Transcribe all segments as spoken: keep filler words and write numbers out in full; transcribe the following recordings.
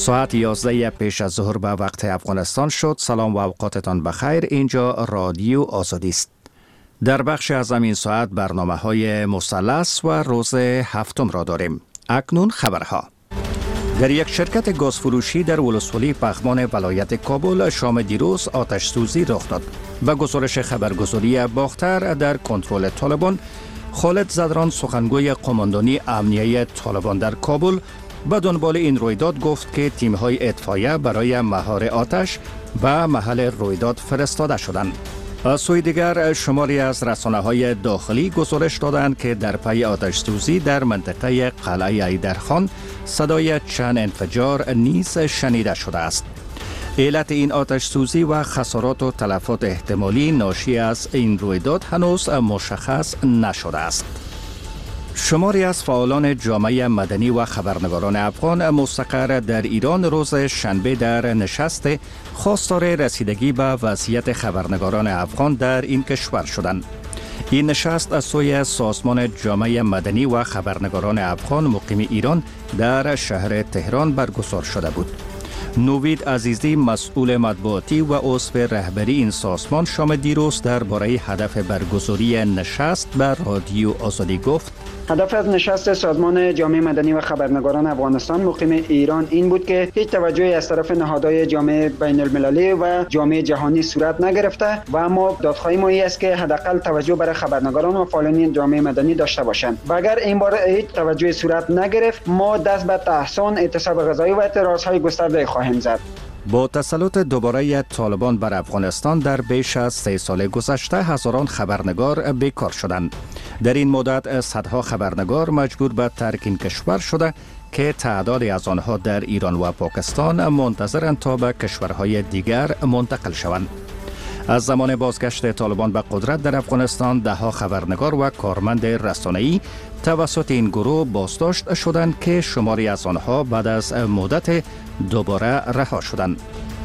ساعت یازده پیش از ظهر به وقت افغانستان شد. سلام و اوقاتتان بخیر. اینجا رادیو آزادی است. در بخش از این ساعت برنامه های مثلث و روز هفتم را داریم. اکنون خبرها. در یک شرکت گازفروشی در ولسوالی پغمان ولایت کابل شام دیروز آتش سوزی رخ داد. به گزارش خبرگزاری باختر در کنترل طالبان، خالد زدران سخنگوی قماندانی امنیه طالبان در کابل به دنبال این رویداد گفت که تیم‌های اطفائیه برای مهار آتش به محل رویداد فرستاده شدند. از سوی دیگر شماری از رسانه‌های داخلی گزارش دادند که در پی آتش سوزی در منطقه قلعه ایدرخان صدای چند انفجار نیز شنیده شده است. علت این آتش سوزی و خسارات و تلفات احتمالی ناشی از این رویداد هنوز مشخص نشده است. شماری از فعالان جامعه مدنی و خبرنگاران افغان مستقر در ایران روز شنبه در نشست خواستار رسیدگی به وضعیت خبرنگاران افغان در این کشور شدند. این نشست از سوی سازمان جامعه مدنی و خبرنگاران افغان مقیم ایران در شهر تهران برگزار شده بود. نوید عزیزی، مسئول مطبوعاتی و عضو رهبری این سازمان، شام دیروز درباره هدف برگزاری نشست بر رادیو آزادی گفت: هدف از نشست سازمان جامعه مدنی و خبرنگاران افغانستان مقیم ایران این بود که هیچ توجهی از طرف نهادهای جامعه بین المللی و جامعه جهانی صورت نگرفته و اما دادخواهی ما است که حداقل توجه برای خبرنگاران و فعالان جامعه مدنی داشته باشند. و اگر این بار هیچ توجهی صورت نگرفت، ما دست به تحصن، اعتصاب غذایی و اعتراضهای گسترده خواهیم زد. با تسلط دوباره طالبان بر افغانستان در بیش از سه سال گذشته هزاران خبرنگار بیکار شدند. در این مدت صدها خبرنگار مجبور به ترک این کشور شده که تعدادی از آنها در ایران و پاکستان منتظرند تا به کشورهای دیگر منتقل شوند. از زمان بازگشت طالبان به قدرت در افغانستان دهها خبرنگار و کارمند رسانه‌ای توسط این گروه بازداشت شدند که شماری از آنها بعد از مدت دوباره رها شدند.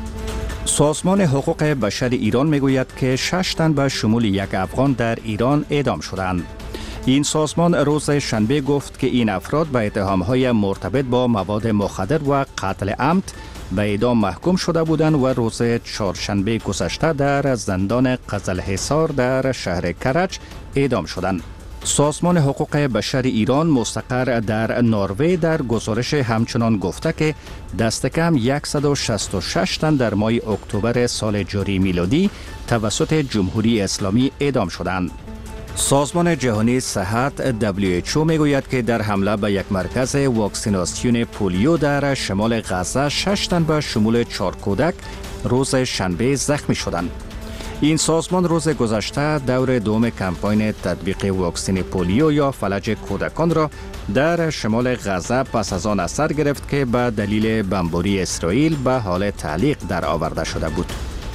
سازمان حقوق بشر ایران میگوید که شش تن به شمول یک افغان در ایران اعدام شدند. این سازمان روز شنبه گفت که این افراد به اتهام‌های مرتبط با مواد مخدر و قتل عمد به اعدام محکوم شده بودند و روز چهارشنبه گذشته در زندان قزلحصار در شهر کرج اعدام شدند. سازمان حقوق بشر ایران مستقر در نروژ در گزارش همچنان گفته که دست کم صد و شصت و شش تن در ماه اکتبر سال جاری میلادی توسط جمهوری اسلامی اعدام شدند. سازمان جهانی صحت دبلیو اچ او میگوید که در حمله به یک مرکز واکسیناسیون پولیو در شمال غزه شش تن به شمول چهار کودک روز شنبه زخمی شدند. این سازمان روز گذشته دور دوم کمپاین تطبیق واکسن پولیو یا فلج کودکان را در شمال غزه پس از آن از سر گرفت که به دلیل بمباری اسرائیل به حال تعلیق در آورده شده بود.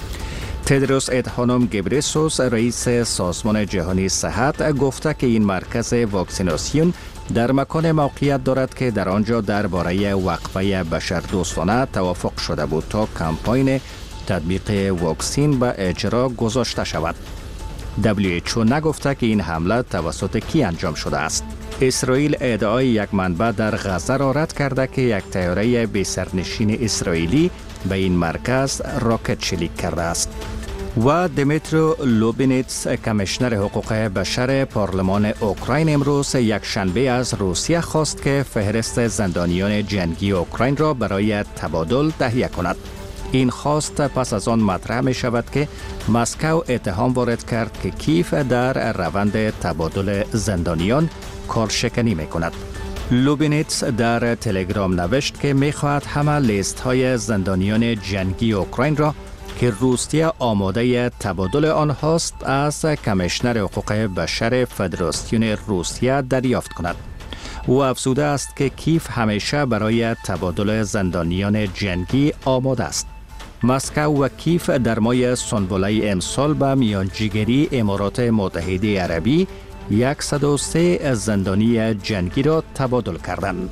تدروس ادهانوم گبریسوس، رئیس سازمان جهانی صحت، گفته که این مرکز واکسیناسیون در مکان موقعیت دارد که در آنجا درباره وقفه بشردوستانه توافق شده بود تا کمپاین تطبیق واکسن به اجرا گذاشته شود. دبلیو اچ او نگفته که این حمله توسط کی انجام شده است. اسرائیل ادعای یک منبع در غزه را رد کرده که یک طیاره بی سرنشین اسرائیلی به این مرکز راکت شلیک کرده است. و دیمیترو لوبینیتس، کمیشنر حقوق بشر پارلمان اوکراین، امروز یک شنبه از روسیه خواست که فهرست زندانیان جنگی اوکراین را برای تبادل تهیه کند. این خواست پس از آن مطرح می شود که مسکو اتهام وارد کرد که کیف در روند تبادل زندانیان کارشکنی می کند. لوبینیتس در تلگرام نوشت که می خواهد همه لیست های زندانیان جنگی اوکراین را که روسیه آماده تبادل آنهاست از کمیشنر حقوق بشر فدراسیون روسیه دریافت کند. او افزوده است که کیف همیشه برای تبادل زندانیان جنگی آماده است. مسکو و کیف در ماه سنبله امسال به میانجیگری امارات متحده عربی صد و سه زندانی جنگی را تبادل کردند.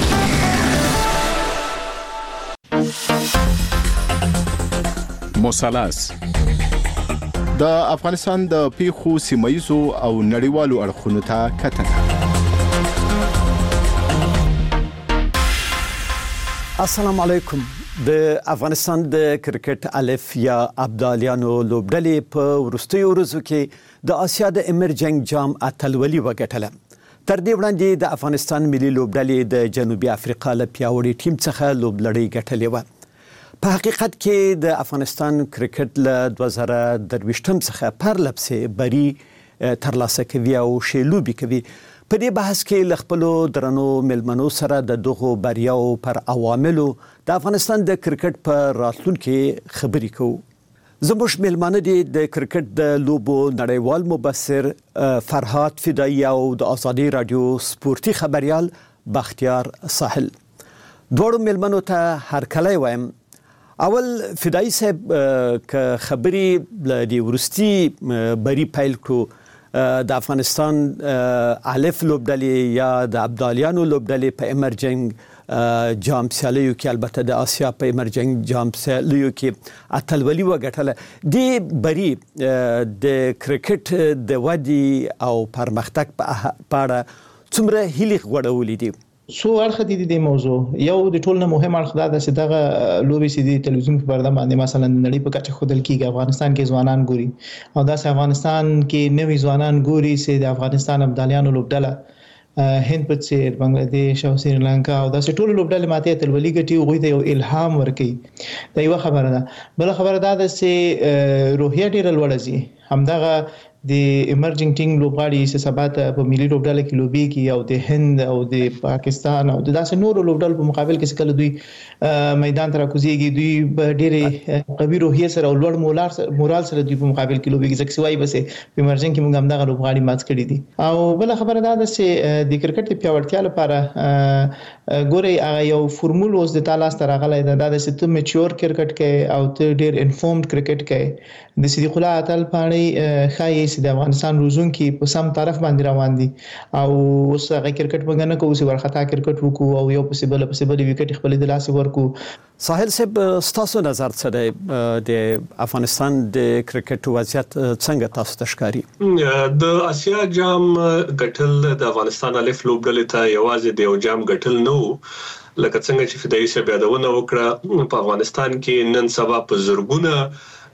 مثلث د افغانستان د پیښو سیمایزو او نړیوالو اړخونو ته کتنه. السلام علیکم. د افغانستان د کرکټ الف یا ابدالیانو لوبډلې په وروستیو ورځو کې د آسیا د ایمرجنګ جام اتلولي وګټله. تر دې وړاندې د افغانستان ملي لوبډلې د جنوبي افریقا له پیاوړي ټیم څخه لوبلړۍ ګټلې وه. په حقیقت کې د افغانستان کرکټ له دوه زره درویشتم څخه پرلپسې بری ترلاسه کوي او ښې لوبې کوي. په دې بحث کې له خپلو درنو مېلمنو سره د دغو بریاو پر عواملو د افغانستان د کرکټ په راتلونکي خبرې کوو. زموږ مېلمانه دي د کرکټ د لوبو نړیوال مبصر فرهاد فدایي او د آزادۍ راډیو سپورتي خبريال بختیار ساحل. دواړو مېلمنو ته هرکلی وایم. اول فدایي صاحب که خبرې له دې وروستي بری پیل کړو، د افغانستان الف لوبډلې یا د ابدالیانو لوبډلې په ایمرجنګ جام سیالیو کې، البته د آسیا په ایمرجنګ جام سیالیو کې اتلولي وګټله. دې بری د کرکټ د ودې او پرمختګ په اړه څومره هیلې غوړولې دي؟ سو اړخ دي د موضوع یو د ټول نه مهم اړخ دا چې دغه لوبي سي د تلویزیون په پرده باندې مثلا نړۍ په کچه خودل کیږي. افغانستان کې ځوانان ګوري او دا افغانستان کې نوي ځوانان ګوري چې د افغانستان ابدالیانو لوبډله هند په څیر بنگلاديش او سریلانکا او دا ټول لوبډله ماته تلولي ګټي او غوي ته یو الهام ورکړي. دا یو خبره ده. بل خبره دا ده چې روحیه ډیره لوړه زی همدغه د ایمرجنګ ټیم لوبغاړي چې سبات په ملي لوبډله کې لوبي کی او د هند او د پاکستان او د داسې نورو لوبډلو په مقابل کې کله دوی میدان ته راکوزيږي، دوی ډېرې قوي روحیه سره او لوړ مورال سره دوی په مقابل کې لوبي ځکه سوای بس په ایمرجنګ کې موږ هم دغه لوبغاړي مات کړی دي. او بل خبره دا ده چې د کرکټ په پیاوړتیا لپاره ګوري هغه یو فورمول اوس د تالاس تر غلې ده دا چې ته میچور کرکټ کې او ته ډېر انفورمډ کرکټ کې د صدیق الله اتل پانی خای د افغانستان روزونکي په سم طرف باندې روان دي او اوس هغه کرکټ مګنه کوي چې ورختا کرکټ وکړو او یو پسیبل پسیبل وکټ خپل د لاس ورکو. ساحل صاحب ستاسو نظر څه دی د افغانستان د کرکټ وضعیت څنګه تاسو ته ښکاري؟ د آسیا جام ګټل د افغانستان الف لوبډلې ته یوازې د یو جام ګټل نه وو، لکه څنګه چې فدایي صاحب یادونه وکړه په افغانستان کې نن سبا په زرګونه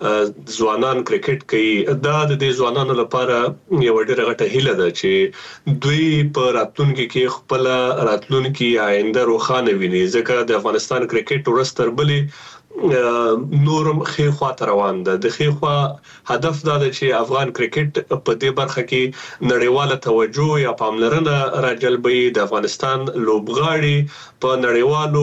ځوانان کرکټ کوي. دا د دې ځوانانو لپاره یو ډېر غټه هیله ده چې دوی په راتلونکي کې خپل راتلونکي آینده روښانه ویني، ځکه د افغانستان کرکټ ورستر بلې نورم خیخوا ته روان ده. د خیخوا هدف دا ده چې افغان کرکټ په دې برخه کې نړیواله توجه یا پاملرنه راجلبوي. د افغانستان لوبغاړي په نړیوالو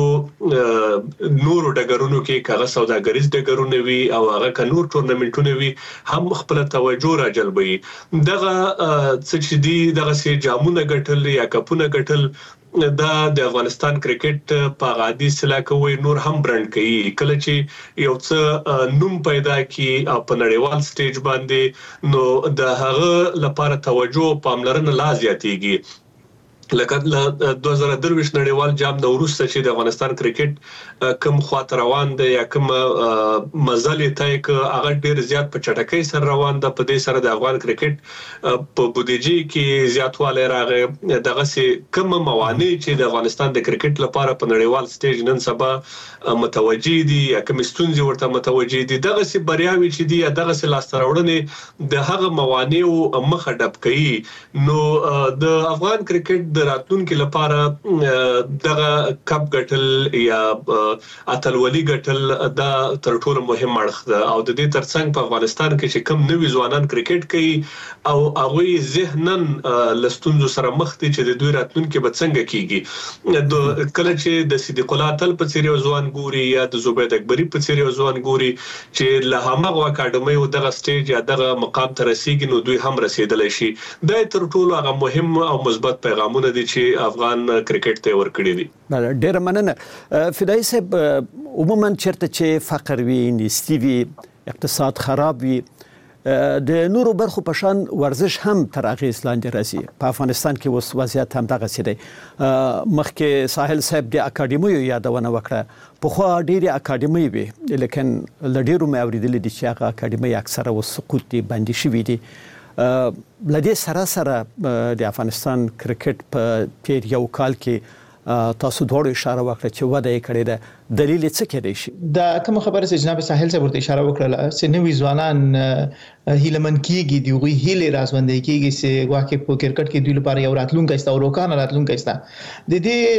نورو ډګرونو کې کاغه سوداګریز ډګرونه وي او هغه نور ټورنمنټونه وي هم خپل توجه راجلبوي. دغه څه چې دي دغه سي جامونه ګټل یا کپونه ګټل دا د افغانستان کرکټ په غادي سلا کوي نور هم برند کوي. کله چې یو څه نوم پیدا کی او په نړیوال سټیج باندې نو د هغه لپاره توجه او پاملرنه لا زیاتېږي. لکه دوه زره درویشت نړیوال جام د وروسته چې د افغانستان کرکټ کم خاطر روان دی یا کم مزل ته کې هغه ډیر زیات په چټکۍ سره روان ده. په دې سره د افغان کرکټ په بودیجې کې زیاتوالی راغی. دغه سي کم موانع چې د افغانستان د کرکټ لپاره په نړیوال سټیج نن سبا متوجي دي یا کوم ستونزې ورته متوجي دي، دغه سي بریاوي چې دي دغه سي لاس تراوړنې د هغه موانع او مخه ډب کوي. نو د افغان کرکټ د راتلونکو لپاره دغه کپ ګټل یا اتلولي ګټل دا تر ټولو مهم اړخ ده. او د دې ترڅنګ په افغانستان کې چې کم نوي ځوانان کرکټ کوي او هغه ذهنن لستونزو سره مخ دي چې د دوی راتلونکو به څنګه کیږي. د کله چې د صدیق الله اتل په څیر ځوان ګوري یا د زبید اکبری په څیر ځوان ګوري چې له هغه اکاډمي او دغه سټیج یا دغه مقام ته رسیدي نو دوی هم رسیدلی شي. دا تر ټولو هغه مهم او مثبت پیغامونه دي چې افغان کرکټ ته ورکړي دي. ډېر مننه فدایي صاحب. عموما چیرته چې فقر وي، نیستي وي، اقتصاد خراب وي، د نورو برخو په شان ورزش هم تر اغیز لاندې راځي. په افغانستان کې اوس وضعیت هم دغه سي دی. مخکې ساحل صاحب د اکاډمیو یادونه وکړه. پخوا ډېرې اکاډمۍ وي لیکن له ډېرو مې اورېدلي دي چې هغه اکاډمۍ اکثره اوس سقوط دي، بندي شوي دي. لدې سره سره د افغانستان کرکټ په تیر یو کال کې تاسو دواړو اشاره وکړه چې وده یې کړې ده، دلیل یې څه کېدای شي؟ دا کوم خبره چې جناب ساحل صاحب ورته اشاره وکړه چې نوې ځوانان هیلمن کیږي، دی غوي هیله رازوندې کیږي چې واکه په کرکټ کې دوی لپاره یو راتلونکی است او روکان راتلونکی است. د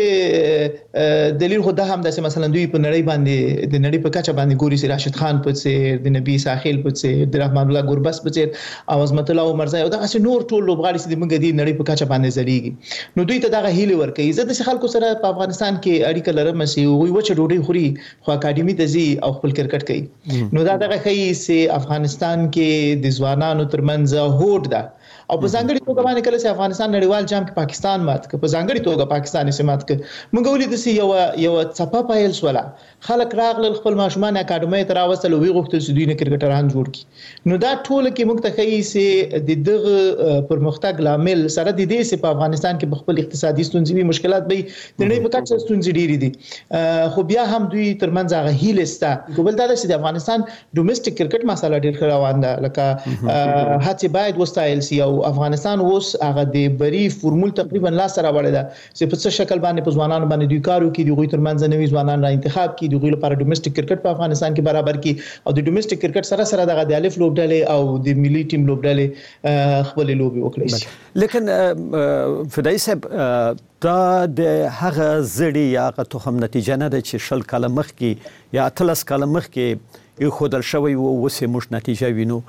دې دلیل خو دا هم د مثلا دوی په نړۍ باندې د نړۍ په کچه باندې ګوري چې راشد خان په څیر، د نبی ساحل په څیر، د رحمان الله ګربس په څیر او عظمت الله عمرزای او دغه نور ټول لوبغاړي چې موږ د نړۍ په کچه باندې ځلیږي، نو دوی ته دغه هیله ورکوي. زه د خلکو سره په افغانستان کې اړیکه لرم چې وي وچه ډوډۍ خوري خو اکاډمي ته ځي او خپل کرکټ کوي، نو دا دغه کوي چې افغانستان کې د ځوانانو ترمنځ هوډ ده او په ځانګړي توګه باندې کله چې افغانستان نړیوال جام کې پاکستان مات ک په ځانګړي توګه پاکستان یې مات ک موږ ولید چې یو یو صفه پایل سواله خلک راغل خپل ماشومان اکاډمي ته راوستل او وی غوښتل چې دوی نه کرکټران جوړ کړي، نو دا ټول کې موږ ته ښیي چې د دغه پرمختګ لامل سره د دې چې په افغانستان کې خپل اقتصادي ستونزې وي، مشکلات به د نړۍ په کچه ستونزې ډېرې دي، خو بیا هم دوی ترمنځ هغه هیله سته. بل دا چې د افغانستان ډومېسټک کرکټ مسله ډېر روان ده، لکه هڅې باید وستایل شي او افغانستان اوس هغه د بری فورمول تقریبا لا سره وړي ده چې په څه شکل باندې په ځوانانو باندې دوی کارو کې دوی ترمنځ نوي ځوانان را انتخاب کې دوی لپاره ډومېسټک کرکټ په افغانستان کې برابر کې او د ډومېسټک کرکټ سره سره دغه د الف لوبډلې او د ملي ټیم لوبډلې خپل لوبي وکړي شي. لیکن فدای صاحب دا د هغه زړی یا هغه تخم نتیجه نه ده چې شل کاله مخکې یا اتلس کاله مخکې یو خودل شوی و اوس موږ نتیجه وینو.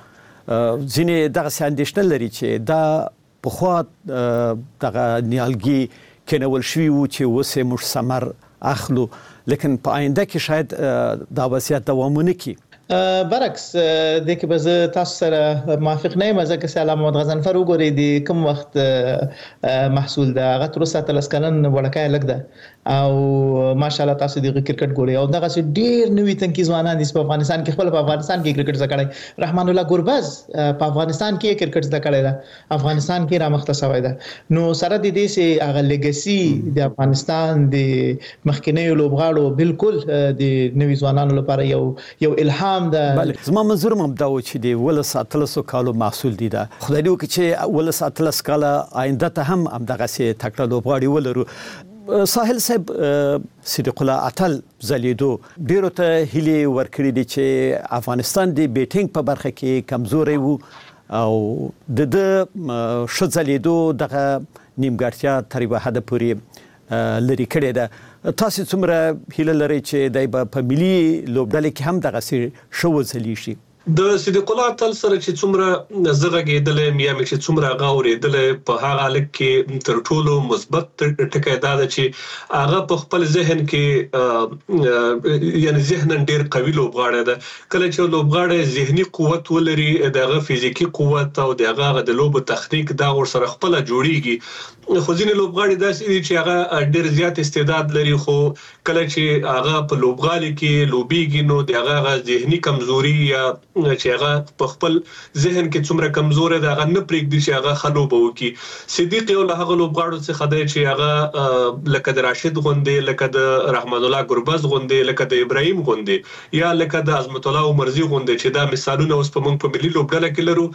ځینې دغه اندېښنه لري چې دا پخوا دغه نیالګي کېنول شوي وو چې اوس یې موږ ثمر اخلو، لیکن په آینده کې شاید دا وضعیت دوام ونه کړي. برعکس د کې به زه تاسو سره موافق نه یم، ځکه چې علامه محمد غضنفر وګورئ د کوم وخت محصول ده، هغه تر اوسه اتلس کلن وړکای لږ ده او ماشاءالله تاسو د کرکټ ګورئ او دغه ډېر نوي تنکي ځوانان دي په افغانستان کې خپل په افغانستان کې کرکټ زده کړی. رحمان الله ګربز په افغانستان کې کرکټ زده کړی ده، افغانستان کې رامخته شوی ده، نو سره د دې چې هغه لیګسي د افغانستان د مخکینیو لوبغاړو بالکل د نوي ځوانانو لپاره یو یو الهام ده. بله، زما منظور هم دا و چې د ولس اتلسو کالو محصول دي ده، خدای دې وکړي چې ولس اتلس کاله آینده ته هم همدغسې تکړه لوبغاړي ولرو. ساحل صاحب صدیق الله اتل ځلیدو ډېرو ته هیلې ورکړي دي چې افغانستان د بیټینګ په برخه کې کمزوری و او د ده ښه ځلیدو دغه نیمګړتیا تر یوه حده پورې لرې کړې ده. تاسو څومره هیله لرئ چې دی به په ملي لوبډلې کې هم دغسې ښه وځلیږي؟ د صدیق الله اتل سره چې څومره زه غږېدلی یم یا مې چې څومره هغه اورېدلی په هغه حالت کې تر ټولو مثبت ټکی دا ده چې هغه په خپل ذهن کې یعنی ذهناً ډېر قوي لوبغاړی ده. کله چې لوبغاړی ذهني قوت ولري د هغه فزیکي قوت او د هغه د لوبو تخنیک دا ورسره خپله جوړیږي. خو ځینې لوبغاړي داسې دي چې هغه ډېر زیات استعداد لري خو کله چې هغه په لوبغالي کې لوبیږي نو د هغه ذهني کمزوري یا چې هغه په خپل ذهن کې څومره کمزور دی هغه نه پرېږدي چې هغه ښه لوبه وکړي. صدیق یو له هغه لوبغاړو څخه دی چې هغه لکه د راشد غوندې، لکه د رحمان الله ګربز غوندې، لکه د ابراهیم غوندې یا لکه د عظمت الله عمرزي غوندې چې دا مثالونه اوس په موږ په ملي لوبډله کې لرو.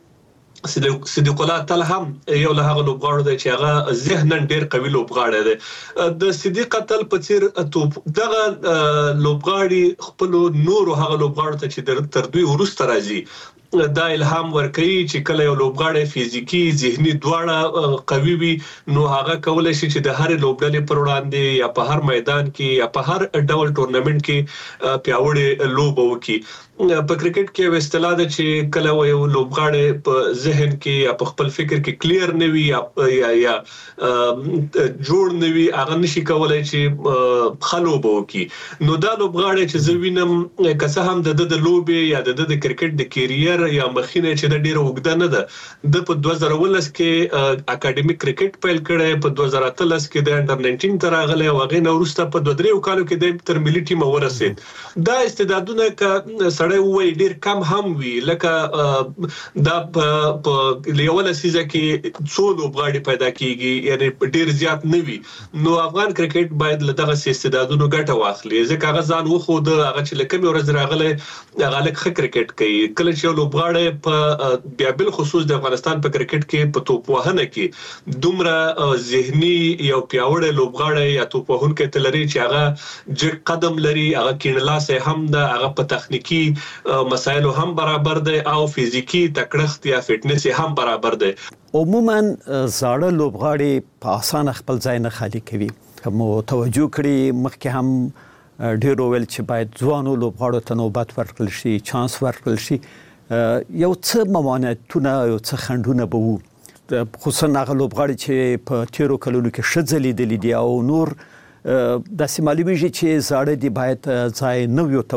صدیق الله اتل هم یو له هغه لوبغاړو دی چې هغه ذهناً ډېر قوي لوبغاړی دی. د صدیق اتل په څیر دغه لوبغاړي خپلو نورو هغه لوبغاړو ته چې تر دوی وروسته راځي دا الهام ورکوي چې کله یو لوبغاړی فزیکي ذهني دواړه قوي وي نو هغه کولی شي چې د هرې لوبډلې پر وړاندې یا په هر میدان کې یا په هر ډول ټورنمنټ کې پیاوړې لوبه وکړي. په کرکټ کې یو اصطلاح ده چې کله یو لوبغاړی په ذهن کې یا په خپل فکر کې کلیر نه وي یا یا جوړ نه وي هغه نشي کولی چې ښه لوبه وکړي. نو دا لوبغاړی چې زه وینم که څه هم د ده د لوبې یا د ده د کرکټ د کیریر یا مخینه چې د ډیره وګړه نه ده، د په دوه زره ولس کې اکیډمیک کرکټ پیل کړي، په دوه زره اتلس کې د انډر ناینټین تر راغلی او هغه نه وروسته په دوه درې کالو کې د تر ملي ټیم ورسید. دا استعدادونه ک سړی وایي ډیر کم هم وي، لکه دا په یو لسیزه کې څو لوبغاړي پیدا کیږي یعنی ډیر زیات نه وي. نو افغان کرکټ باید له دغه استعدادونو ګټه واخلي ځکه هغه ځان وخود هغه چې لکه مې ورځ راغلی هغه لکه ښه کرکټ کوي. کله چې لوبغاړي په بیا بل خصوص د افغانستان په کرکټ کې په توپ وهنه کې دومره ذهني یو پیاوړی لوبغاړی یا توپ وهونکی تلري چې هغه جګ قدم لري، هغه کینلاسه هم ده، هغه په تخنیکی مسایلو هم برابر دی او فزیکی تکړښت یا فټنس هم برابر دی. عموما زاړه لوبغاړي په اسانه خپل ځای نه خالی کوي. کوم توجه کړی مخکې هم ډیرو ویل چې باید ځوانو لوبغاړو ته نوبت ورکړل شي، چانس ورکړل شي. یو څه ممانعتونه یو څه خنډونه به وو، خصوصا هغه لوبغاړي چې په تیرو کلونو کې ښه ځلیدلي دي او نور داسې معلومیږي چې زاړه دي باید ځای نویو ته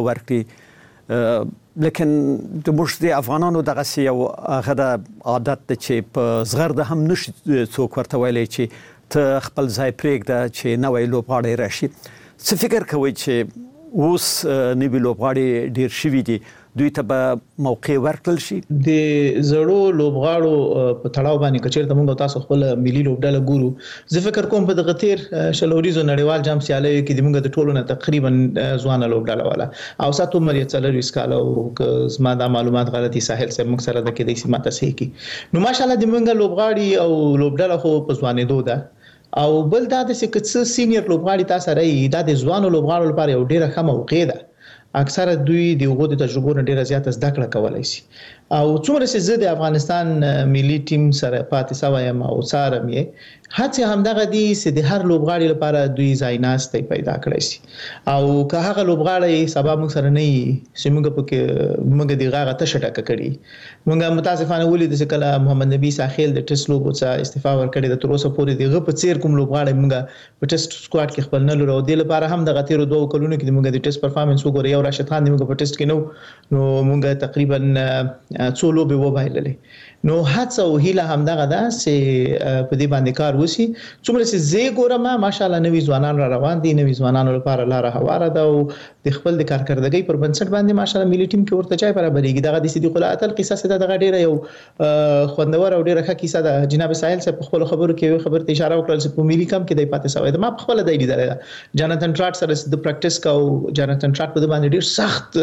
ورکړي. لیکن د موږ د افغانانو دغسې یو هغه د عادت ده چې په زغرده هم نشي څوک ورته ویلی چې ته خپل ځای پرېږده چې نوی لوبغاړی راشي. څه فکر کوئ چې اوس نوي لوبغاړي ډیر شوي دي، دوی ته به موقع ورکړل شي؟ د زړو لوبغاړو په تړاو باندې کچېرته موږ تاسو خپل ملي لوبډله ګورو، زه فکر کوم په دغه تیر شلوریزو نړیوال جام سیالیو کې د موږ د ټولو نه تقریبا ځوانه لوبډله والا او ساتو مریه څلور وسکاله او زما د معلومات غلطي ساحل صاحب موږ سره د کې د سیمه تاسې کی نو ماشاءالله د موږ لوبغاړي او لوبډله خو په ځوانېدو ده او بل دا د څه سینیئر لوبغاړي تاسو راي دا د ځوانو لوبغاړو لپاره یو ډیره ښه موقع ده. اکثره دوی د هغو د تجربو نه ډیره زیاته زده کړه کولای شي او څومره چې زه د افغانستان ملي ټیم سره پاتې شوم او څارم یې هڅه همدغه دي چې د هر لوبغاړي لپاره دوی ځای ناستې پیدا کړی شي او که هغه لوبغاړي سبا موږ سره نه وي چې موږ پکې موږ د غاغه ته شټه کړی موږ متاسفانه ولید چې کله محمد نبی ساحل د ټیسټ لوبو څخه استعفا ورکړي د تر اوسه پورې دغه په څیر کوم لوبغاړي موږ په ټیسټ سکواډ کې خپل نه لرو. د لپاره هم د غتیرو دوه کلونو کې موږ د ټیسټ پرفارمنس وګورئ او راشد خان موږ په ټیسټ کې نو نو موږ تقریبا څو لوبې وبایللې. نو هڅه او هیله همدغه ده چې په دې باندې کار وشي. څومره چې زه ګورم ماشاءالله نوي ځوانان را روان دي، نوي ځوانانو لپاره لاره هواره ده او د خپل د کارکردګۍ پر بنسټ باندې ماشاءالله ملي ټیم کې ورته چای برابرېږي. دغه د صدیق الله اتل قصه سده دغه ډیره یو خوندور او ډیره ښه کیسه ده. جناب ساحل صاحب په خپل خبرو کې خبر ته اشاره وکړه چې په ملي کم کې د پاتې سوی ده. ما په خپل د لیدل جاناتن ټراټ سره د پریکټیس کو جاناتن ټراټ په باندې ډیر سخت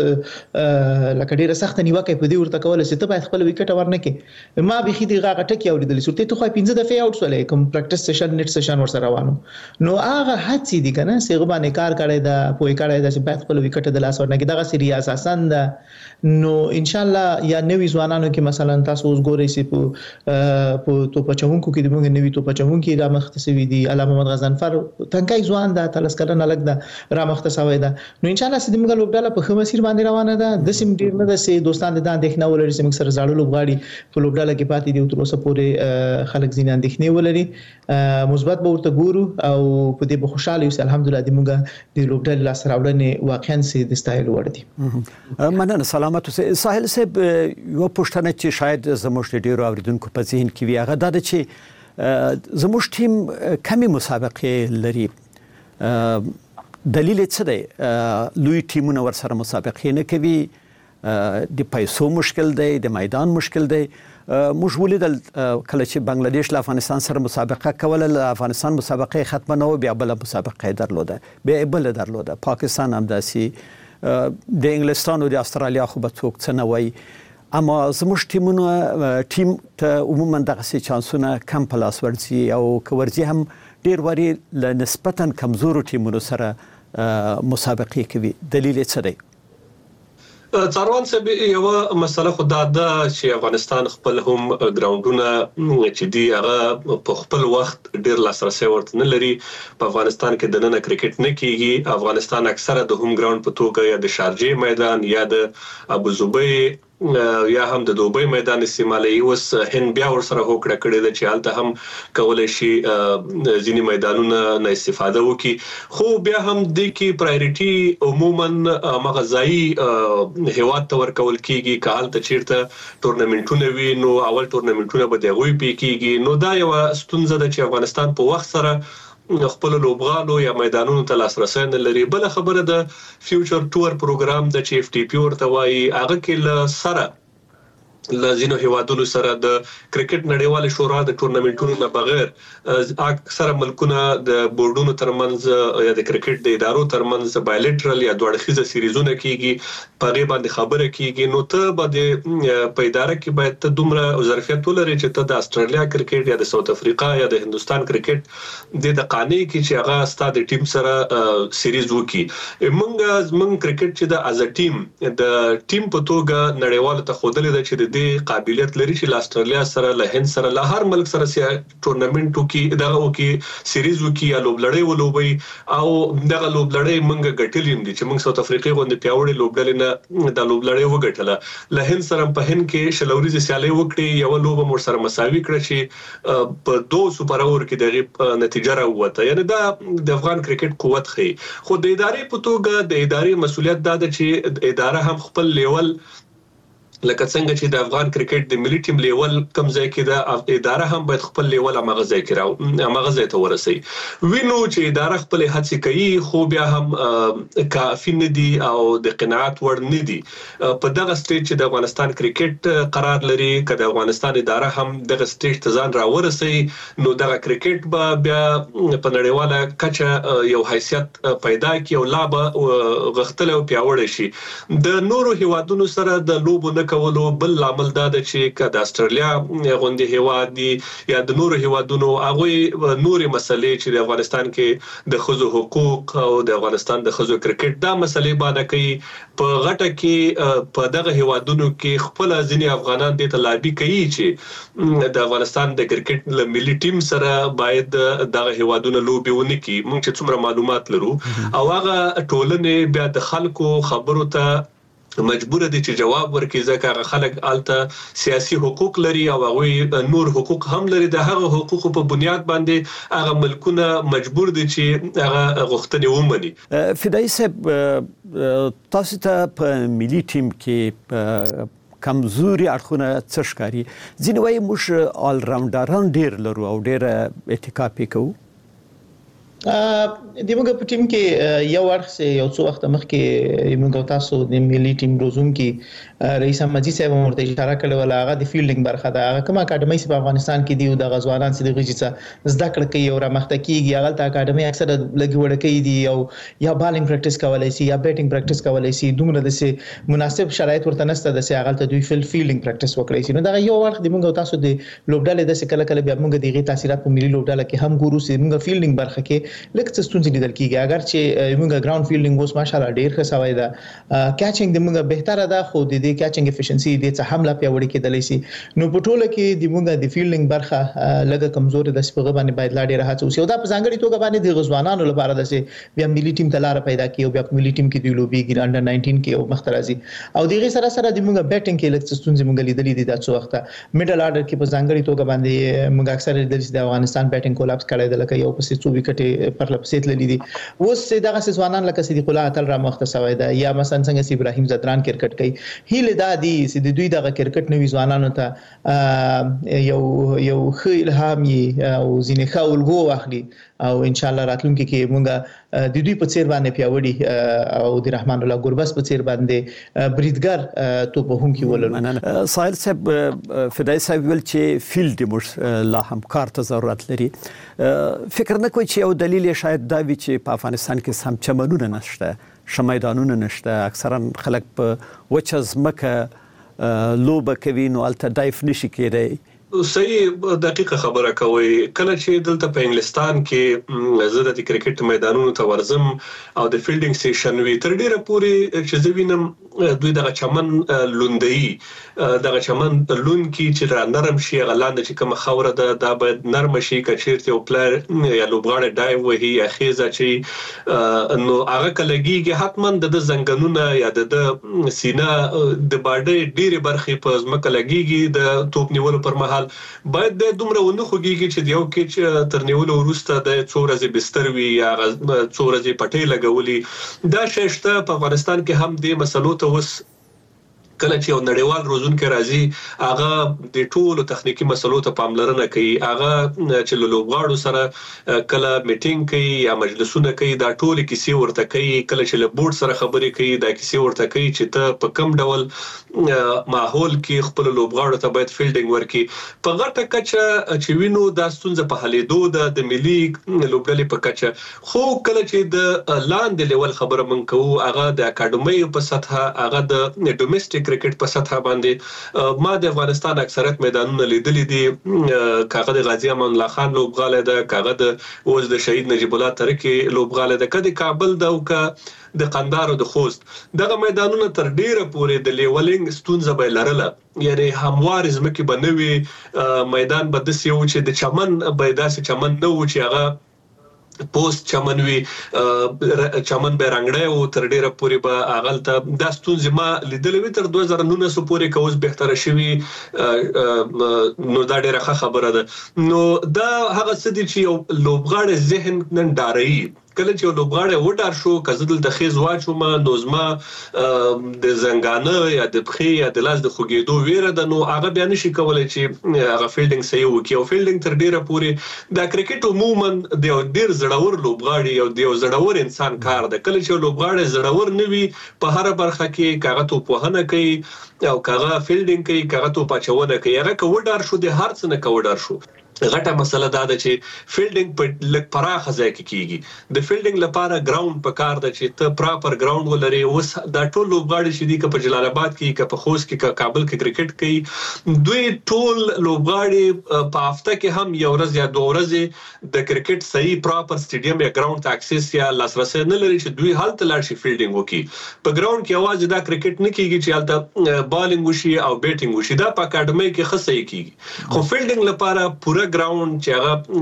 لکه ډیره سخت نیوکه په دې ورته کوله چې ته باید خپل وکټ ورنه کې ما به خې دغه ټکی اوریدل سورته ته خو پنځه دفعه اوټ سولې کوم پریکټیس سیشن نیټ سیشن ور سره روانو نو هغه هڅې دي کنه چې غوښنه کار کړي دا پوي کړي دا چې باید خپل وکټ د لاس ورنه کې دغه سری اساساً ده. نو ان شاء الله یا نوي ځوانانو کې مثلا تاسو اوس ګورئ چې په په توپ چونکو کې د موږ نوي توپ چونکو را مختصوي دي علامه محمد غزنفر تنکای ځوان ده تلس کلن الګ ده را مختصوي ده. نو ان شاء الله چې موږ لوبډاله په خمسیر باندې روانه ده د سیم ډیر نه ده چې دوستان د اندېښنه ولري چې موږ سره زاړه لوبغاړي په لوبډاله کې پاتې دي تر اوسه پورې خلک ځین اندېښنې ولري. مثبت به ورته ګورو او په دې به خوشاله یو الحمدلله د موږ د لوبډاله لاس راوړنې واقعا سي د ستایل وړ دي. مننه سلامت ساحل صاحب. یو پوښتنه چې شاید زموږ ډیرو اوریدونکو په ذهن کې وي هغه دا ده چې زموږ ټیم کمی مسابقې لري. دلیل څه دی؟ لوی ټیمونه ورسره مسابقې نه کوي، د پیسو مشکل دی، د میدان مشکل دی. موږ ولیدل کله چې بنگلاديش له افغانستان سره مسابقه کوله، له افغانستان مسابقه ختمه نه و بیا بل مسابقه درلوده، بیا بل درلوده. پاکستان هم داسې، د انګلستان او د استرالیا خو به څوک څه نه وایي، اما زموږ ټیمونه ټیم ته عموما دغسې چانسونه کم په لاس ورځي او که ورځي هم ډېر وارې له نسبتا کمزورو ټیمونو سره مسابقې کوي. دلیل یې څه دی؟ څاروان صاحب یو مسله خو دا ده چې افغانستان خپل هم ګراوندونه چې دی هغه په خپل وخت ډیر لاسرسي ورته نه لري. په افغانستان کې د نن کرکټ نه کیږي. افغانستان اکثره د هوم ګراوند په توګه یا د شارجه میدان یا د ابوظبي یا هم د دوبۍ میدان استعمالي. اوس هند بیا ور سره هوکړه کړې ده چې حالت هم کولای شي ځینی میدانونه نه استفاده وکړي، خو بیا هم د کی پرایورټي عموما مغزایی هیواد ته ورکول کیږي. کال ته چیرته ټورنمنټونه وي نو اول ټورنمنټونه به د غوي پی کیږي. نو دا یو ستونزه ده چې افغانستان په وخت سره خپل لوبغالو یا میدانونو ته لاسرسي نه لري. بل خبره د فیوچر ټور پروګرام د چیف ټي پی ورته وایي هغه کې ل سره لازینو هیوادونو سره د کرکټ نړیوال شورا د ټورنمنټونو نه بغیر اکثره ملکونه د بورډونو ترمنځ یا د کرکټ د ادارو ترمنځ بایلیټرل یا دوه اړخیزه سیریزونه کیږي په باندې خبره کیږي نو ته به په اداره کې باید ته دومره ظرفیت ولري چې ته د استرالیا کرکټ یا د ساوث افریقا یا د هندستان کرکټ د قانې کې چې هغه ستاسو ټیم سره سیریز وکي موږ موږ کرکټ چې د از ټیم د ټیم په توګه نړیوال ته خودلې د چې د قابلیت لري چې استرالیا سره له هند سره له هر ملک سره سي ټورنمنټ وکي دغه وکي سیریز وکي یا لوبلړۍ ولوبي او دغه لوبلړۍ موږ ګټلې دي چې موږ ساوث افریقا غوندي پیاوړي لوبډلې نه د لوبلړۍ وګټله له هند سره په هند کې شلوريزي سیالي وکړي یو لوب مر سره مساوي کړ چې په دوه سوپر اور کې دغه نتیجه راوته یعنی دا د افغان کرکټ قوت خي خو د ادارې په توګه د ادارې مسولیت دا ده چې اداره هم خپل لیول لکه څنګه چې د افغان کرکټ د ملي ټیم لیول کم ځای کې د اداره هم باید خپل لیول هغه ځای کې راو هغه ځای ته ورسي وینو چې اداره خپل هڅې کوي خو بیا هم کافي نه دي او د قناعت وړ نه دي په دغه سټیج چې د افغانستان کرکټ قرار لري کله د افغانستان اداره هم دغه سټیج ته ځان راورسي نو دغه کرکټ به بیا په نړیواله کچه یو حیثیت پیدا کړي او لا به غختل او پیاوړی شي د نورو هیوادونو سره د لوبو نه کولو بل عمل دا ده چې کله استرالیا غوندي هیواد دي یا د نورو هیوادونو هغه نوري مسلې چې د افغانستان کې د خزو حقوق او د افغانستان د خزو کرکټ دا مسلې باندې کوي په غټه کې په دغه هیوادونو کې خپل ځینی افغانان د تلابي کوي چې د افغانستان د کرکټ له ملي ټیم سره باید دغه هیوادونو لوبي ونی کی موږ چې څومره معلومات لرو او هغه ټولنې بیا د خلکو خبرو ته مجبور دي چې جواب ورکړي ځکه هغه خلک آلته سیاسي حقوق لري او هغه نور حقوق هم لري د هغه حقوقو په بنیاد باندې هغه ملکونه مجبور دي چې هغه غوښتنې ومني فدایي صاحب تاسو ته په ملي ټیم کې کمزوري اړخونه څه ښکاري ځینې وایي موږ آل راونډران ډیر لرو او ډیر اتکا کوو د موږ په ټیم کې یو ورخ یو څو وخت مخکې موږ تاسو د ملي ټیم روزون کې رئیس احمدی صاحب ورته اشاره کړې ولا هغه د فیلډینګ برخه ده هغه کومه اکیډمي په افغانستان کې دی د غزوانان سي د غږی زده کړه کوي او رامخته کیږي هغه ته اکیډمي اکثره لګي وړ کوي دی او یا بالینګ پریکټیس کولای شي یا بیټینګ پریکټیس کولای شي دومره د سي مناسب شرایط ورته نشته د سي هغه ته دوی فیل فیلډینګ پریکټیس وکړي شي نو دا یو ورخ د موږ تاسو د لوبډالې د سي کله کله بیا موږ دغه تاثیرات په ملي لوبډاله کې هم ګورو سي موږ فیلډینګ برخه کې لکه ستونزې لیدل کیږي اگر چې موږ ګراوند فیلډینګ اوس ماشاالله ډیر ښه سوي ده کیچینګ د موږ بهتره ده خو د دې کیچینګ افیشنسي د څه حمله پیوړی کېدلی شي نو په ټوله کې د موږ د فیلډینګ برخه لږه کمزوري د سپغه باندې باید لا ډیر هڅه وشي او دا په ځانګړي توګه باندې د غزوانانو لپاره د سي بیا ملي ټیم ته لار پیدا کیو بیا ملي ټیم کې د لوبي ګر انډر ناینټین کې او مخترازي او دغه سره سره د موږ بیټینګ کې لکه ستونزې موږ لیدلې دي د څو وخت میډل آرډر کې په ځانګړي توګه باندې موږ اکثر د افغانستان بیټینګ کولاپس کړی د لکه یو پسې څو وکټې پر لپسیت للی دي اوس دغه سوانان لکه صدیق الله تعالی را مخته سوي ده یا مثلا څنګه ابراهيم زدران کرکټ کوي هیله دا دي چې د دوی دغه کرکټ نوې ځوانانو ته یو یو خې الهامي او ځینې خاولګو واخلي او ان شاء الله راتلونکي کې مونږه د دوی په څیر باندې پیاوړي او د رحمان الله ګوربس په څیر باندې بریدګر تو په هم کې ولرو سایل صاحب فدای صاحب ول چې فیلډ مر لا هم کار ته ضرورت لري فکر نه کوي چې یو دلیل شاید دا وي چې په افغانستان کې سم چمنونه نشته شمیدانونه نشته اکثرا خلک په وچز مکه لوبه کوي نو الته دایف نشي کېدی صحیح دقیقه خبره کوي کله چې دلته په انګلستان کې زه د کرکټ میدانونو ته ورزم او د فیلډینګ سیشن وی تر ډیره پورې چې زه وینم دوی دغه چمن لوندي دغه چمن لون کې چې را نرم شي غلاند چې کوم خوره ده دا باید نرم شي کچیرته او پلار یا لوبغاړي ډایو وهي یا خيزه چې نو هغه کلهږي حتمان د زنګنونه یا د سینه د باډي ډیره برخه په ځمکه لګيږي د توپ نیولو پر مهال باید د دومره ونه خوږیږي چې یو کې تر نیولو وروسته د څو ورځې بستر وي یا څو ورځې پټې لګولي دا ششته په افغانستان کې هم د مسلو ته وس کله چې یو نړیوال روزونکي راځي هغه د ټولو تخنیکی مسلو ته پاملرنه کوي، هغه چې له لوبغاړو سره کله میټینګ کوي یا مجلسونه کوي، دا ټول کیسې ورته کوي. کله چې له بورډ سره خبرې کوي دا کیسې ورته کوي چې ته په کوم ډول ماحول کې خپل لوبغاړو ته باید فیلډینګ ورکړي. په غټه کچه چې وینو دا ستونزه په حلېدو د ملي لوبډلې په کچه، خو کله چې د لاندې لیول خبره من کوو هغه د اکاډمۍ په سطح، هغه د ډومېسټک کرکټ په سطح باندې ما د افغانستان اکثریت میدانونه لیدلې دي. کاغه د غازی امان الله خان لوبغاله ده، کاغه د اوس د شهید نجیب الله ترکی لوبغاله ده، کدي کابل ده او ک د قندهار او د خوست. دغه میدانونه تر ډیره پورې د لیولینګ ستونزه به لرله، یعنی هموار زمکه بنوي میدان به د سیو چې د چمن به داسې چمن نه و چې هغه پوسټ چمن وی، چمن به رنگړې او تر ډیره پورې به اغلته د ستونزې ما لیدلې تر دوه زره نولس پورې کوز بهتره شوی. نو دا ډیره ښه خبره ده. نو دا هغه څه دي چې یو لوبغاړی ذهن نن ډاري. کله چې یو لوبغاړی وډار شو کزدل د خیز واچوم نو زما د زنګانه یا د بخي یا د لاس د خوګېدو ویره ده، نو هغه بیا نشي کولای چې هغه فیلډینګ صحیح وکړي. او فیلډینګ تر ډیره پورې د کرکټ عموما د یو ډیر زړور لوبغاړي او د یو زړور انسان کار ده. کله چې لوبغاړی زړور نه وي په هر برخه کې کاغه تو پوهنه کوي او کاغه فیلډینګ کوي، کاغه تو پچونه کوي، هغه کوډار شو د هر څه نه کوډار شو. غټه مسله دا ده چې فیلډینګ په لک پراخه ځای کې کیږي. د فیلډینګ لپاره ګراوند په کار ده چې ته پراپر ګراوند ولري. اوس دا ټول لوبغاړي چې دي که په جلال آباد کې، که په خوست کې، که کابل کې کرکټ کوي، دوی ټول لوبغاړي په هفته کې هم یو ورځ یا دوه ورځې د کرکټ صحیح پراپر سټیډیم یا ګراوند ته اکسس یا لاسرسي نه لري چې دوی هلته لاړ شي فیلډینګ وکړي. په ګراوند کې اواز دا کرکټ نه کیږي چې هلته بالینګ وشي او بیټینګ وشي، دا په اکاډمۍ کې ښه صحیح کیږي. خو فیلډینګ لپاره پوره ګراوند چې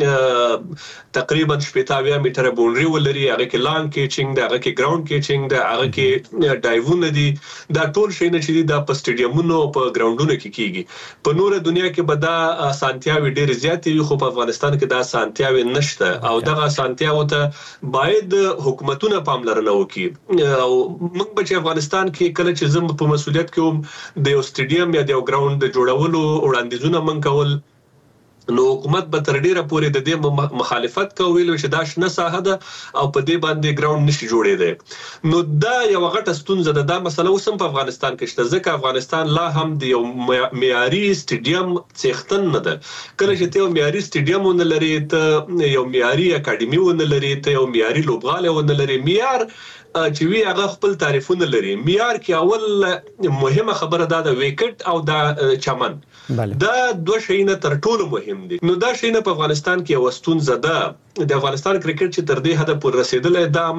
هغه تقریبا شپږ میټره باونډري ولري، هغه کې لان کیچینګ ده، هغه کې ګراوند کیچینګ ده، هغه کې ډایوونه دي، دا ټول شي نه چې دا په سټیډیمونو او په ګراوندونو کې کیږي. په نور دنیا کې به دا سانتیاوي ډېر زیات وي، خو په افغانستان کې دا سانتیاوي نشته او دغه سانتیاو ته باید حکومتونه پاملرنه وکړي. او موږ به چې افغانستان کې کله چې زم په مسولیت کې هم د یو سټیډیم یا د یو ګراوند د جوړولو وړاندیزونه من کول، نو حکومت به تر ډیره پورې د دې مخالفت کوي چې دا شنه ساحه ده او په دې باندې ګراوند نشي جوړېدی. نو دا یو غټه ستونزه ده. دا مسله اوس هم په افغانستان کې شته، ځکه افغانستان لا هم د یو معیاري سټیډیم څښتن نه ده. کله چې ته یو معیاري سټیډیم ونه لري، ته یو معیاري اکاډمي ونه لري، ته یو معیاري لوبغاله ونه لري، معیار چې وی هغه خپل تعریفونه لري. معیار کې اول مهمه خبره ده د ویکټ او د چمن. دا دوه شیونه تر ټولو مهم دي. نو دا شیونه په افغانستان کې وستونزه ده. د افغانستان کرکټ چې تر دې حد پورې رسیدلې دا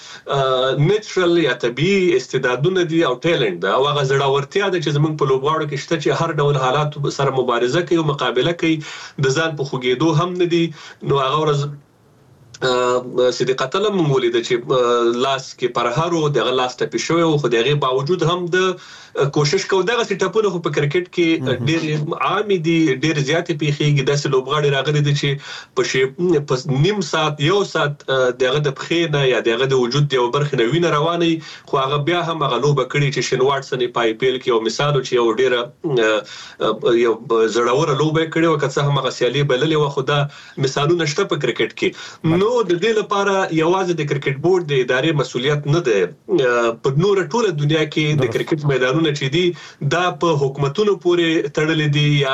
مغه نیچرل یا طبيعي استعدادونه دي او ټیلنت ده او هغه زړورتیا ده چې زموږ په لوبغاړو کې شته چې هر ډول حالات سره مبارزه کوي او مقابله کوي، د ځان په خوګېدو هم نه دي. نو هغه ورځ صدیقه الله مولید چې لاس کې پرهارو دغه لاس ټپي شوی او خو دغه باوجود هم د کوشش کوي. دغه سټاپونه په کرکټ کې ډېر عام دي، ډېر زیات پیخيږي. د لوبغاړي راغلي دي چې په شی په نیم ساعت یو ساعت دغه د بخینه یا دغه د وجود دی او برخه نوینه رواني، خو هغه بیا هم هغه لوب کړی چې شین واټسن په آی پی ایل کې یو مثال چې یو ډېر یو زړور لوب کړی او که څه هم هغه سیالي بللې و، خو دا مثالونه شته په کرکټ کې. نو د دې لپاره یوازې د کرکټ بورډ د ادارې مسولیت نه ده. په نور ټوله دنیا کې د کرکټ میدانونه چې دي دا په حکومتونو پورې تړلې دي یا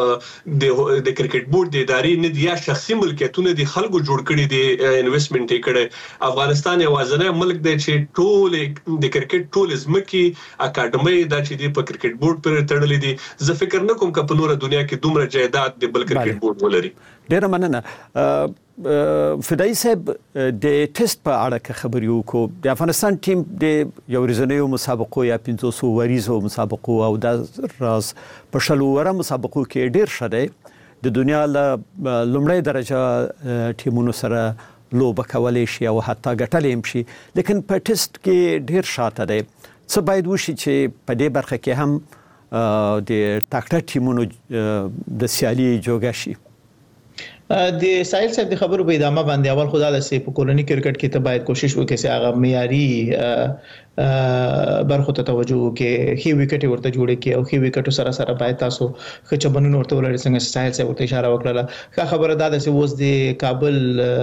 د کرکټ بورډ د ادارې نه دي یا شخصي ملکیتونه دي، خلکو جوړ کړي دي، انویسټمنټ یې کړي. افغانستان یوازینی ملک دی چې ټول د کرکټ ټول ځمکې اکاډمۍ دا چې دي په کرکټ بورډ پورې تړلې دي. زه فکر نه کوم چې په نور دنیا کې دومره جایداد د بل کرکټ بورډ ولري. ډېر مننه. فدایي صاحب د ټیسټ په اړه کې خبرې وکړو. د افغانستان ټیم د یو ورځنیو مسابقو یا پنځوسو وریزو مسابقو او د راز په شلو وره مسابقو کې ډېر ښه دی. د دنیا له لومړۍ درجه ټیمونو سره لوبه کولی شي او حتی ګټلی هم شي، لیکن په ټیسټ کې ډېر شاته دی. څه باید وشي چې په دې برخه کې هم د تکړه ټیمونو د سیالي جوګه شي؟ د سایل صاحب د خبرو په ادامه باندې اول خدای د سي په کولونی کرکټ کې ته باید کوشش وکړي چې هغه معیاري برخو ته توجه وکړي، هی وکټ ورته جوړ کړي او هی وکټ سره سره باید تاسو خچبنونو ورته ولري څنګه سایل صاحب ورته اشاره وکړه. ښه خبره ده چې اوس د کابل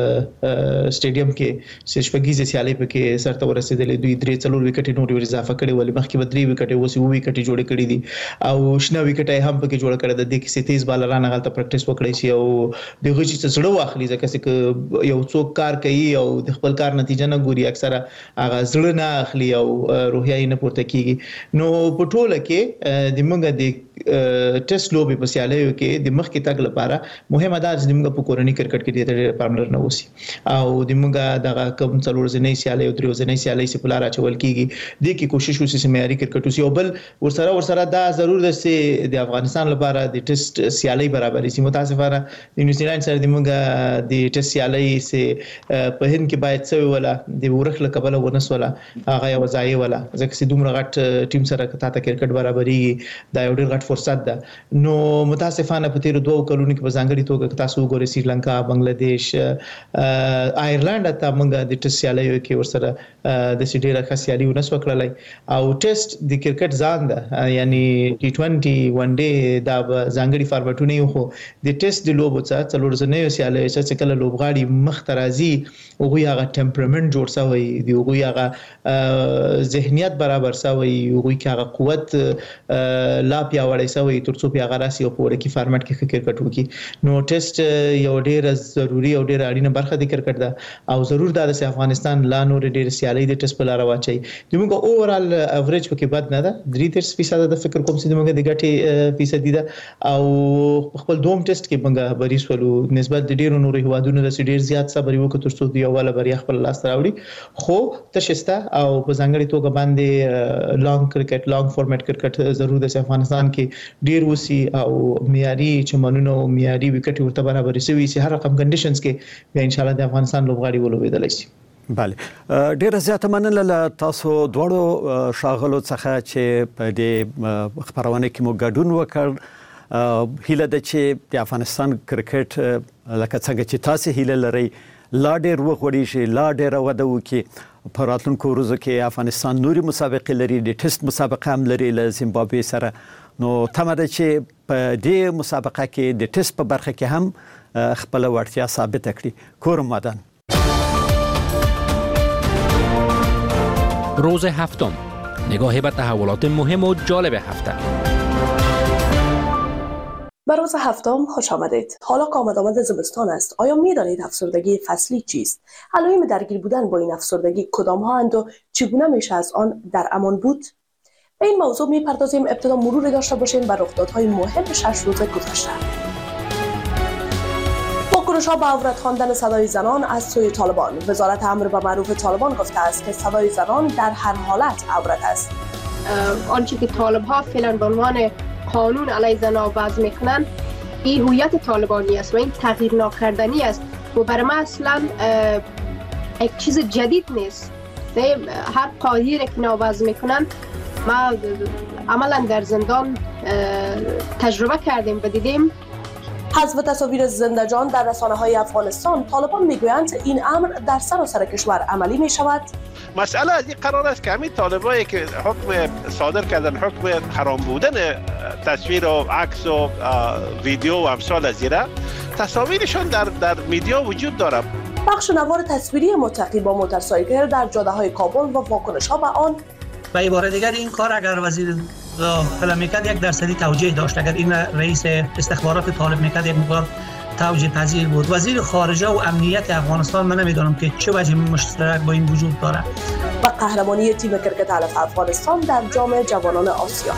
سټیډیم کې شپږیزه سیالي پکې سرته ورسېدلې، دوی درې څلور وکټ نور ور اضافه کړي ولې مخکې به درې وکټ اوس یو وکټ جوړ کړي دي او شنه وکټ هم پکې جوړ کړي د دې کې تیز بالران غلطه پریکټیس وکړي شي او د غوږی څه سره واخلي ځکه چې یو څوک کار کوي او د خپل کار نتیجه نه ګوري اکثره هغه زړه نه اخلي او روحیه نه پورته کیږي. نو په ټوله کې د موږ د ټیسټ لوبي په سیالیو کې د مخ کې تګ لپاره مهمه ده چې موږ په کورنۍ کرکټ کې د پاملرنه وسی او د موږ دغه کوم څلور ځنې سیالي او درو ځنې سیالي چې په لار اچول کیږي د کې کوشش وسی چې معیاري کرکټ وسی او بل ورسره ورسره دا ضرور ده چې د افغانستان لپاره د ټیسټ سیالي برابرې سي. متاسفانه د نیوزیلند سره د موږ د ټیسټ سیالي چې په هند کې باید څه ولا د ورخ له قبل ونسوله هغه یو ځای ولا ځکه چې دومره غټ ټیم سره کته کرکټ برابرې دا یو ډېر غټ فرصت ده. نو متاسفانه په تیر دوه کلونو کې په ځانګړي توګه تاسو وګورئ سریلانکا، بنگلاديش، آیرلند ته موږ د ټیسټ سیالیو کې ورسره د سټیډیره خاصیالي ونسو کړلای او ټیسټ د کرکټ ځان ده یعنی ټي ټوئنټي ون ډے دا ځانګړي فارمټونه یو خو د ټیسټ د لوبو څخه څلور ځنې سیالي چې کله لوبغاړي مخترازي او هغه ټمپرمنټ جوړ شوی دی او هغه ذهنیت برابر شوی او هغه قوت لا پیاوړی شوی ترڅو بیا غراسي او په ورکی فارمټ کې کرکټ وکي. نو ټیسټ یو ډیر ضروری او ډیر اړینه برخه د کرکټ ده او ضرور دا د افغانستان لا نور ډیر سیالي د ټیسټ په لار واچي. دموږ اوورال اوریج پکې بد نه ده، درې فیصد د فکر کوم چې دموږ د ګټي فیصد دي او خپل دوم ټیسټ کې موږ بری سولو نسبت د ډیرو نور هوادونو د ډیر زیات صبر وکړو ترڅو دی اوله بریا خپل لاس راوړي. خو تشسته او په ځانګړي توګه باندې لانګ کرکټ لانګ فارمټ کرکټ ضرور د افغانستان کې ډیر وسی او معیاري چمنونو معیاري وکټ ورته برابر شي چې هر رقم کنډیشنز کې بیا ان شاء الله د افغانستان لوبغاړي ولوبېدل شي. بله ډیر زیات مننه له تاسو دواړو شاغلو څخه چې په دې خبرونه کې مو ګډون وکړ. هیله ده چې د افغانستان کرکټ لکه څنګه چې تاسو هیله لرئ لا ډیر وغوړي شي لا ډیر وده وکړي په راتلونکو ورځو کې افغانستان نوري مسابقې لري، د ټیسټ مسابقه هم لري له زیمبابوې سره. نو تمه ده چې په دې مسابقه کې د ټیسټ په برخه کې هم خپل وړتیا ثابت کړي. کورم مادان روز هفتم، نگاه به تحولات مهم و جالب هفته. به روز هفتم خوش آمدید. حالا که آمد آمد زمستان است، آیا می دانید افسردگی فصلی چیست؟ علائم درگیر بودن با این افسردگی کدام ها اند و چگونه میشه از آن در امان بود؟ به این موضوع می پردازیم. ابتدا مروری داشته باشیم بر رخدادهای مهم شش روز گذشته. واکنش‌ها به عورت خواندن صدای زنان از سوی طالبان. وزارت امر به معروف طالبان گفته است که صدای زنان در هر حالت عورت است. آنچه که طالب‌ها فعلا به عنوان قانون علیه زنان وضع میکنن این هویت طالبانی است و این تغییر ناکردنی است و برای من اصلا یک چیز جدید نیست. هر قانونی که اینا وضع میکنن ما عملا در زندان تجربه کردیم و دیدیم. حذف تصاویر زنده جان در رسانه‌های افغانستان، طالبان میگویند این امر در سراسر کشور عملی می شود. مسئله از این قرار است که همین طالبایی که حکم صادر کردن حکم حرام بودن تصویر و عکس و ویدیو و امثال از ایره، تصاویرشان در در میدیا وجود داره. بخش نوار تصویری متقی با موتورسایکل در جاده‌های کابل و واکنش‌ها به آن. به عبارت دیگر این کار اگر وزیر فعلا میکرد یک درصدی توجیه داشت، اگر این رئیس استخبارات طالب میکرد یک مقدار توجیه پذیر بود. وزیر خارجه و امنیت افغانستان من نمیدونم که چه وجه مشترک با این وجود داره. و قهرمانی تیم کرکت علف افغانستان در جام جوانان آسیا.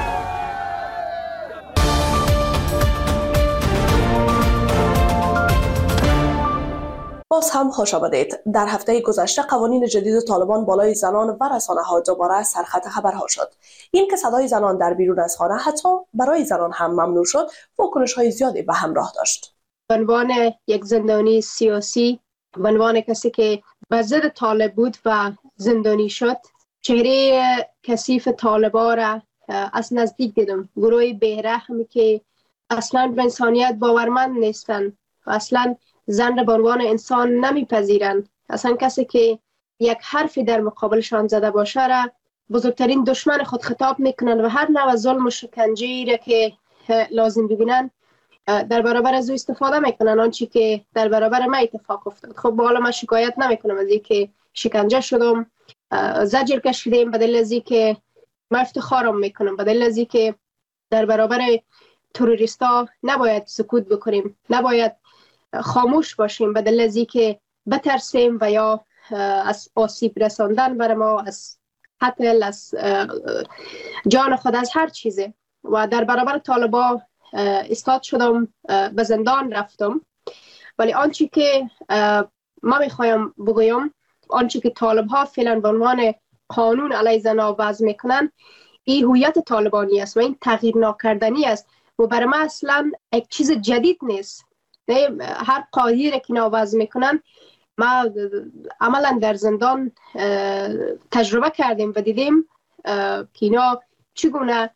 باز هم خوش آمدید. در هفته گذشته قوانین جدید طالبان بالای زنان و رسانه‌ها دوباره سرخط خبرها شد. این که صدای زنان در بیرون از خانه حتی برای زنان هم ممنوع شد، واکنش‌های زیادی به همراه داشت. به عنوان یک زندانی سیاسی، به عنوان کسی که به ضد طالب بود و زندانی شد، چهره کثیف طالبا را از نزدیک دیدم. گروه بی‌رحمی که اصلاً به انسانیت باورمند نیستند و اصلا زن را به عنوان انسان نمیپذیرند. اصلا کسی که یک حرفی در مقابلشان زده باشه را بزرگترین دشمن خود خطاب میکنن و هر نوع ظلم و شکنجه‌ای را که لازم ببینن در برابر از او استفاده میکنن، آنچه که در برابر من اتفاق افتاد. خب حالا من شکایت نمیکنم از اینکه شکنجه شدم، زجر کشیدم، به دلیل از اینکه من افتخارم میکنم، به دلیل از اینکه در برابر تروریستا نباید سکوت بکنیم، نباید خاموش باشیم، به دلیل از اینکه بترسیم و یا از آسیب رساندن بر ما، از قتل، از جان خود، از هر چیزه. و در برابر طالبا استاد شدم، به زندان رفتم. ولی آنچه که ما میخوایم بگویم، آنچه که طالب ها فعلا به عنوان قانون علیه زنان وضع میکنن، این هویت طالبانی است و این تغییر ناکردنی است و برای ما اصلا یک چیز جدید نیست. هر قانونی که اینا وضع میکنن ما عملا در زندان تجربه کردیم و دیدیم که اینا چگونه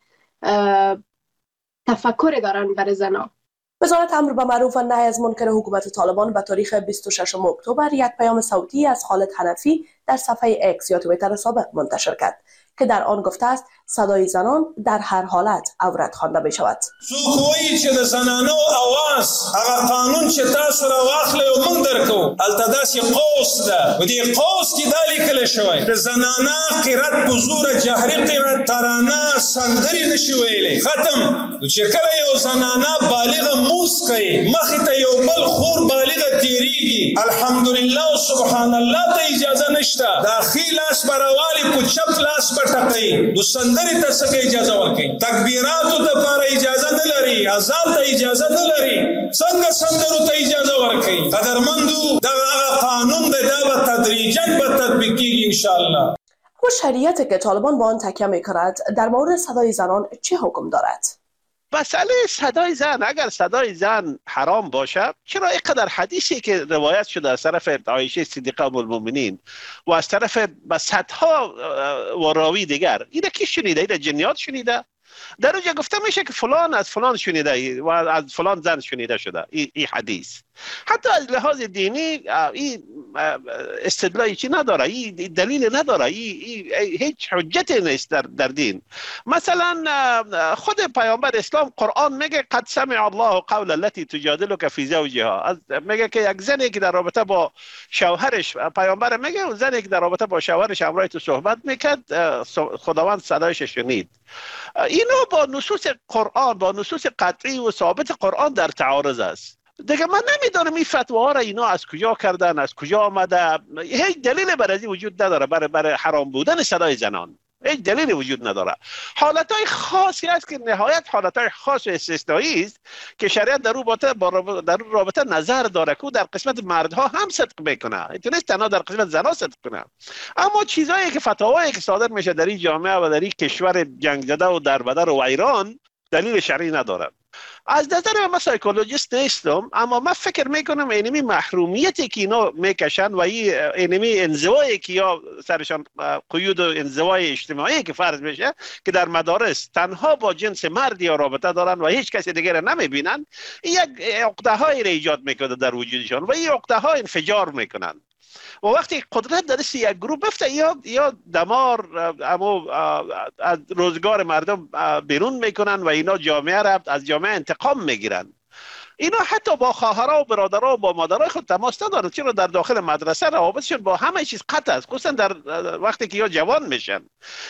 تفکر دارن برای زنان. وزارت امر به معروف و نهی از منکر حکومت طالبان به تاریخ بیست و ششم اکتبر یک پیام صوتی از خالد حنفی در صفحه اکس یا توییتر سابق منتشر کرد که در آن گفته است صدای زنان در هر حالت عورت خوانده می شود. سوکویی چې د زنانو اواز هغه قانون چې تاسو را واخلې او موږ درکو هلته داسې قوس ده و دې قوس کې دا لیکل شوی د زنانه قرت په زوره جهري قرت ترانه سندرې نشي ویلی ختم. چې کله یو زنانه بالغه موس کوي مخې ته یو بل خور بالغه تیریږي الحمدلله و سبحان الله ته اجازه نشته. داخلي لاس به راوالي په چپ لاس به ټکوي، نو سندرې ته څنګه اجازه ورکوي؟ تکبیراتو دپاره اجازه نه لري، اذان ته اجازه نه لري، څنګه سندرو ته اجازه ورکوي؟ قدرمندو دغه هغه قانون دی، دا به تدریجا به تطبیق کیږي انشاءالله. اما شریعتی که طالبان با آن تکیه میکند در مورد صدای زنان چه حکم دارد؟ مسئله صدای زن، اگر صدای زن حرام باشه، چرا اینقدر حدیثی که روایت شده از طرف عایشه صدیقه ام المؤمنین و از طرف صدها و راوی دیگر، اینا کی شنیده؟ اینا جنیات شنیده؟ در اونجا گفته میشه که فلان از فلان شنیده و از فلان زن شنیده شده این ای حدیث. حتی از لحاظ دینی این استدلالی چی نداره، این دلیل نداره، این هیچ حجتی نیست در, در دین. مثلا خود پیامبر اسلام قرآن میگه قد سمع الله قول التي تجادلك في زوجها، میگه که یک زنی که در رابطه با شوهرش، پیامبر میگه اون زنی که در رابطه با شوهرش همراه تو صحبت میکرد خداوند صدایش شنید. اینو با نصوص قرآن، با نصوص قطعی و ثابت قرآن در تعارض است. دیگه من نمیدونم این فتواها را اینا از کجا کردن، از کجا آمده. هیچ دلیل برای این وجود نداره برای برای حرام بودن صدای زنان، هیچ دلیلی وجود نداره. حالتهای خاصی است که نهایت حالتهای خاص و استثنایی است که شریعت در رابطه با در رابطه نظر داره که در قسمت مردها هم صدق میکنه، اینطوری تنها در قسمت زنها صدق کنه. اما چیزایی که فتاوایی که صادر میشه در این جامعه و در این کشور جنگ زده و دربدر و ایران دلیل شرعی نداره. از نظر من سایکولوژیست نیستم، اما من فکر میکنم اینمی محرومیتی که اینا میکشن و اینمی انزوایی که یا سرشان قیود و انزوای اجتماعی که فرض میشه که در مدارس تنها با جنس مرد یا رابطه دارن و هیچ کسی دیگر را نمیبینن، یک عقده هایی را ایجاد میکنه در وجودشان و این عقده ها انفجار میکنن. و وقتی قدرت در دست یک گروه بفته یا یا دمار اما از روزگار مردم بیرون میکنن و اینا جامعه را از جامعه انتقام میگیرن. اینا حتی با خواهرها و برادرها و با مادرای خود تماس ندارن، چرا در داخل مدرسه روابطشون با همه چیز قطع است، خصوصا در وقتی که یا جوان میشن.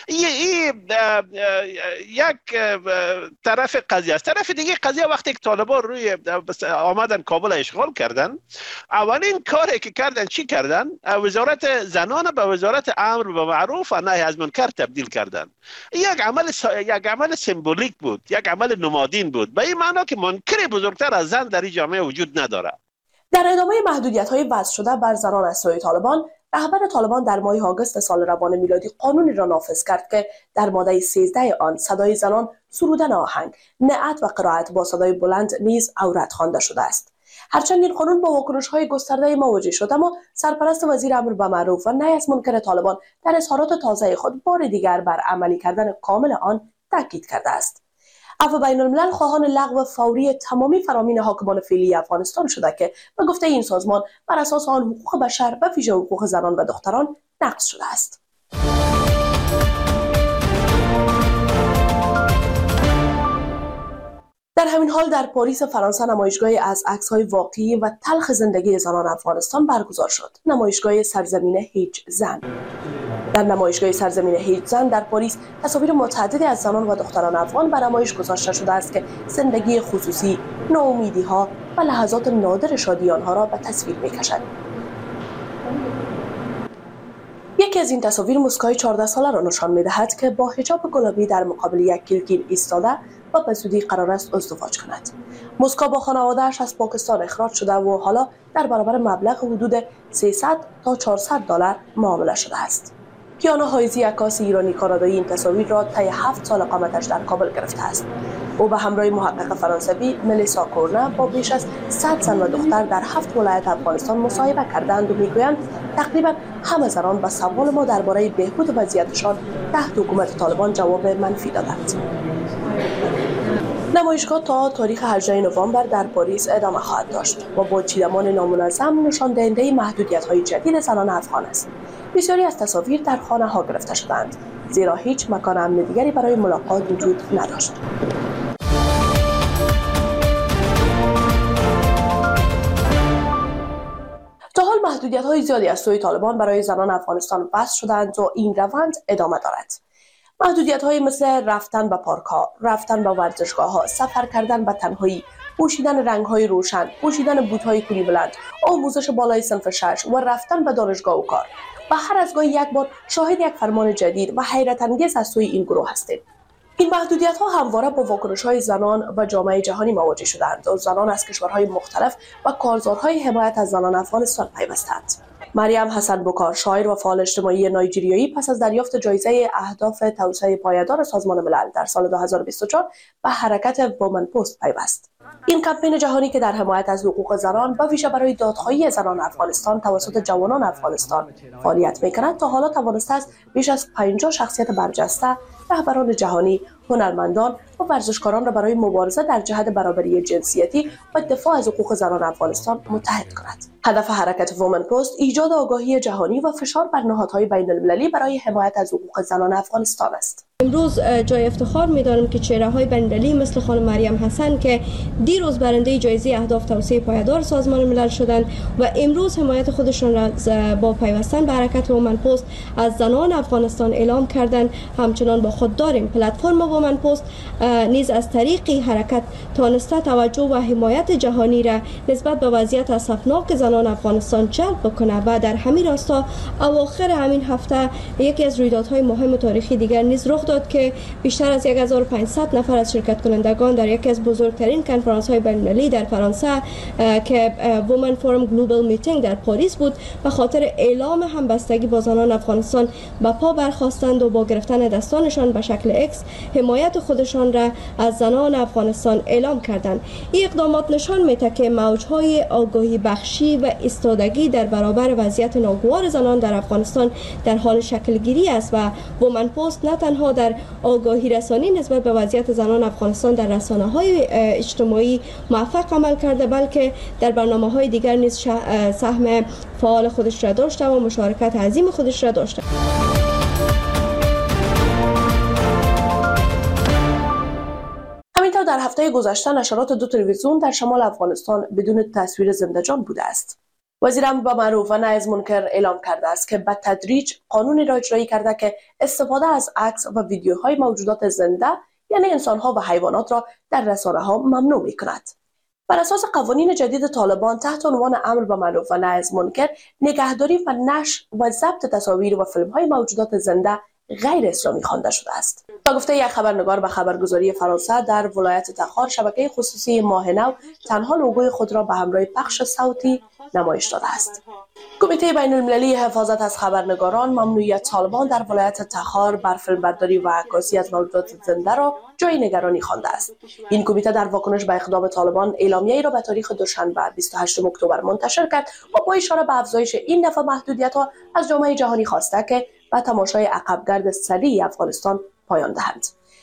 این یک طرف قضیه است. طرف دیگه قضیه وقتی که طالبان روی آمدن کابل اشغال کردن، اولین کاری که کردن چی کردن؟ وزارت زنان به وزارت امر به معروف و نهی از منکر تبدیل کردن. یک عمل س... یک عمل سمبولیک بود، یک عمل نمادین بود، به این معنا که منکر بزرگتر از زن در این جامعه وجود نداره. در ادامه محدودیت‌های وضع شده بر زنان از سوی طالبان، رهبر طالبان در ماه آگوست سال روان میلادی قانونی را نافذ کرد که در ماده سیزده آن صدای زنان سرودن آهنگ، نعت و قرائت با صدای بلند نیز عورت خوانده شده است. هرچند این قانون با واکنش‌های گسترده مواجه شد، اما سرپرست وزیر امر به معروف و نهی از منکر طالبان در اظهارات تازه خود بار دیگر بر عملی کردن کامل آن تاکید کرده است. عفو بین الملل خواهان لغو فوری تمامی فرامین حاکمان فعلی افغانستان شده که به گفته این سازمان بر اساس آن حقوق بشر و ویژه حقوق زنان و دختران نقض شده است. در همین حال در پاریس فرانسه نمایشگاهی از عکس‌های واقعی و تلخ زندگی زنان افغانستان برگزار شد. نمایشگاه سرزمین هیچ زن. در نمایشگاه سرزمین هیچ زن در پاریس تصاویر متعددی از زنان و دختران افغان به نمایش گذاشته شده است که زندگی خصوصی، ناامیدی‌ها و لحظات نادر شادی آنها را به تصویر می‌کشد. یکی از این تصاویر مسکای چهارده ساله را نشان می‌دهد که با حجاب گلابی در مقابل یک کلکین ایستاده و به زودی قرار است ازدواج کند. مسکا با خانواده‌اش از پاکستان اخراج شده و حالا در برابر مبلغ حدود سیصد تا چهارصد دلار معامله شده است. کیانا هایزی عکاس ایرانی کانادایی این تصاویر را طی هفت سال اقامتش در کابل گرفته است. او به همراه محقق فرانسوی ملیسا کورنا با بیش از صد زن و دختر در هفت ولایت افغانستان مصاحبه کردند و میگویند تقریبا همه زنان به سوال ما درباره بهبود وضعیتشان تحت حکومت طالبان جواب منفی دادند. نمایشگاه تا تاریخ هجدهم نوامبر در پاریس ادامه خواهد داشت و با چیدمان نامنظم نشان دهنده محدودیت‌های جدید زنان افغان است. بسیاری از تصاویر در خانه‌ها گرفته شدند، زیرا هیچ مکان امن دیگری برای ملاقات وجود نداشت. تا حال محدودیت‌های زیادی از سوی طالبان برای زنان افغانستان وضع شدند و این روند ادامه دارد. محدودیت‌های مثل رفتن به پارک‌ها، رفتن به ورزشگاه‌ها، سفر کردن به تنهایی، پوشیدن رنگ‌های روشن، پوشیدن بوت‌های کولی بلند، آموزش بالای صنف شش و رفتن به دانشگاه و کار. و هر از گاهی یک بار شاهد یک فرمان جدید و حیرت انگیز از سوی این گروه هستیم. این محدودیت‌ها همواره با واکنش‌های زنان و جامعه جهانی مواجه شدند و زنان از کشورهای مختلف و کارزارهای حمایت از زنان افغانستان پیوستند. مریم حسن بوکار، شاعر و فعال اجتماعی نایجریایی، پس از دریافت جایزه اهداف توسعه پایدار سازمان ملل در سال دو هزار و بیست و چهار به حرکت وومن پست پیوست. این کمپین جهانی که در حمایت از حقوق زنان و ویژه برای دادخواهی زنان افغانستان توسط جوانان افغانستان فعالیت می‌کند تا حالا توانسته است بیش از پنجاه شخصیت برجسته، رهبران جهانی، هنرمندان و ورزشکاران را برای مبارزه در جهت برابری جنسیتی و دفاع از حقوق زنان افغانستان متحد کند. هدف حرکت وومن پست ایجاد آگاهی جهانی و فشار بر نهادهای بین‌المللی برای حمایت از حقوق زنان افغانستان است. امروز جای افتخار می‌دانم که چهره‌های بین‌المللی مثل خانم مریم حسن که دیروز برنده جایزه اهداف توسعه پایدار سازمان ملل شدند و امروز حمایت خودشان را با پیوستن به حرکت وومن پست از زنان افغانستان اعلام کردند. همچنان با خود داریم پلتفرم وومن پست نیز از طریق حرکت توانسته توجه و حمایت جهانی را نسبت به وضعیت اسفناک زنان افغانستان جلب بکنه و در همین راستا اواخر همین هفته یکی از رویدادهای مهم و تاریخی دیگر نیز رخ داد که بیشتر از هزار و پانصد نفر از شرکت کنندگان در یکی از بزرگترین کنفرانس‌های بین‌المللی در فرانسه که وومن فورم گلوبال میتینگ در پاریس بود به خاطر اعلام همبستگی با زنان افغانستان به پا برخاستند و با گرفتن دستانشان به شکل اکس حمایت خودشان را از زنان افغانستان اعلام کردند. این اقدامات نشان می‌دهد که موج‌های آگاهی بخشی و ایستادگی در برابر وضعیت ناگوار زنان در افغانستان در حال شکلگیری است و وومن پست نه تنها در آگاهی رسانی نسبت به وضعیت زنان افغانستان در رسانه‌های اجتماعی موفق عمل کرده بلکه در برنامه‌های دیگر نیز سهم فعال خودش را داشته و مشارکت عظیم خودش را داشته. همینطور در هفته گذشته نشرات دو تلویزیون در شمال افغانستان بدون تصویر زنده‌جان بوده است. وزیر امر به معروف و نهی از منکر اعلام کرده است که به تدریج قانونی را اجرایی کرده که استفاده از عکس و ویدیوهای موجودات زنده یعنی انسان‌ها و حیوانات را در رسانه‌ها ممنوع می‌کند. بر اساس قوانین جدید طالبان تحت عنوان امر به معروف و نهی از منکر نگهداری و نشر و ضبط تصاویر و فیلم‌های موجودات زنده غیر اسلامی خوانده شده است. تا گفته یک خبرنگار به خبرگزاری فرانسه در ولایت تخار شبکه خصوصی ماه نو تنها لوگوی خود را به همراه پخش صوتی نمایش داده است. کمیته بین المللی حفاظت از خبرنگاران ممنوعیت طالبان در ولایت تخار بر فیلمبرداری و عکاسی از موجودات زنده را جای نگرانی خوانده است. این کمیته در واکنش به اقدام طالبان اعلامیه‌ای را به تاریخ دوشنبه بیست و هشتم اکتبر منتشر کرد و با اشاره به افزایش این دفعه محدودیت‌ها از جامعه جهانی خواسته که به تماشای عقبگرد سریع افغانستان پایان دهند.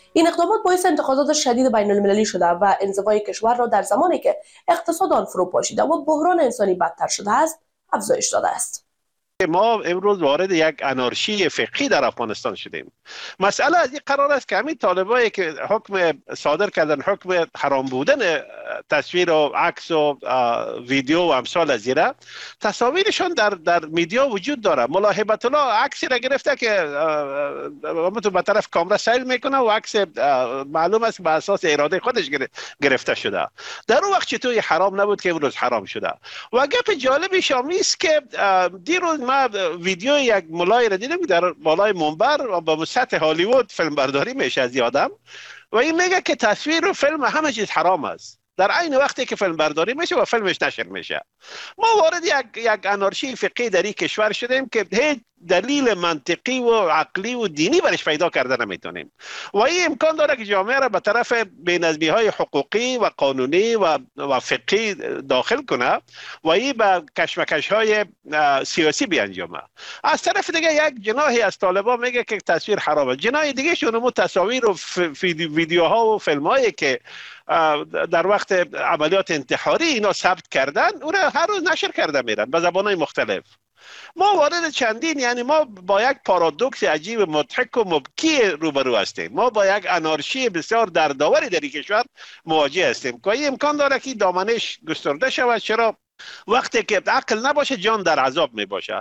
این اقدامات باعث انتقادات شدید بین المللی شده و انزوای کشور را در زمانی که اقتصاد آن فرو پاشیده و بحران انسانی بدتر شده است افزایش داده است. ما امروز وارد یک انارشی فقهی در افغانستان شدیم. مسئله از این قرار است که همین طالبایی که حکم صادر کردن، حکم حرام بودن تصویر و عکس و ویدیو و امثال از ایره، تصاویرشان در در میدیا وجود داره. ملا هیبت الله عکسی را گرفته که تو به طرف کامera سیل میکنه و عکس معلوم است به اساس اراده خودش گرفته شده. در اون وقت چطور حرام نبود که امروز حرام شده؟ و گپ جالبی شامی است که دیروز ما ویدیو یک ملای را دیدم در بالای منبر و به سطح هالیوود فیلم برداری میشه از آدم و این میگه که تصویر و فیلم همه چیز حرام است در عین وقتی که فیلم برداری میشه و فیلمش نشر میشه. ما وارد یک یک انارشی فقهی در این کشور شدیم که هیچ دلیل منطقی و عقلی و دینی برش پیدا کرده نمیتونیم و این امکان داره که جامعه را به طرف بی‌نظمی های حقوقی و قانونی و و فقهی داخل کنه و این به کشمکش های سیاسی بیانجامه. از طرف دیگه یک جناحی از طالبان میگه که تصویر حرامه، جناح دیگه شونمو تصاویر و ویدیوها و فیلم هایی که در وقت عملیات انتحاری اینا ثبت کردن اون را هر روز نشر کرده میرن به زبانهای مختلف. ما وارد چندین یعنی ما با یک پارادوکس عجیب مضحک و مبکی روبرو هستیم. ما با یک انارشی بسیار دردآوری در این کشور مواجه هستیم که امکان داره که دامنش گسترده شود. چرا؟ وقتی که عقل نباشه جان در عذاب می باشه.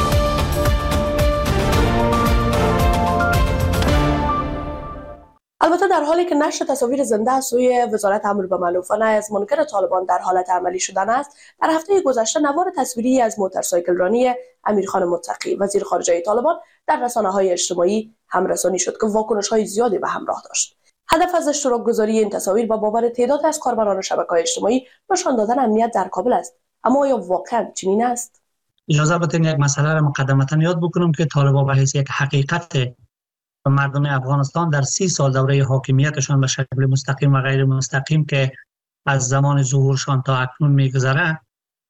البته در حالی که نشر تصاویر زنده از سوی وزارت امور بالمعروف و نهی از منکر طالبان در حالت عملی شدن است، در هفته گذشته نوار تصویری از موتورسایکل رانی امیرخان متقی وزیر خارجه طالبان در رسانه‌های اجتماعی همرسانی شد که واکنش‌های زیادی به همراه داشت. هدف از اشتراک گذاری این تصاویر با باور تعداد از کاربران شبکه‌های اجتماعی نشان دادن امنیت در کابل است. اما آیا واقعا چنین است؟ اجازه بدید یک مسئله را مقدمتاً یاد بکنم که طالبان به حیث یک حقیقت مردم افغانستان در سی سال دوره حاکمیتشان به شکل مستقیم و غیر مستقیم که از زمان ظهورشان تا اکنون میگذره،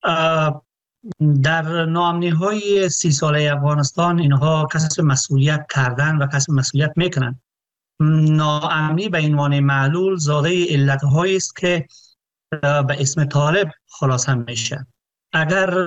در ناامنی های سی ساله افغانستان اینها کسب مسئولیت کردن و کسب مسئولیت میکنن. ناامنی به عنوان معلول زاده علت هایی است که به اسم طالب خلاصه میشه. اگر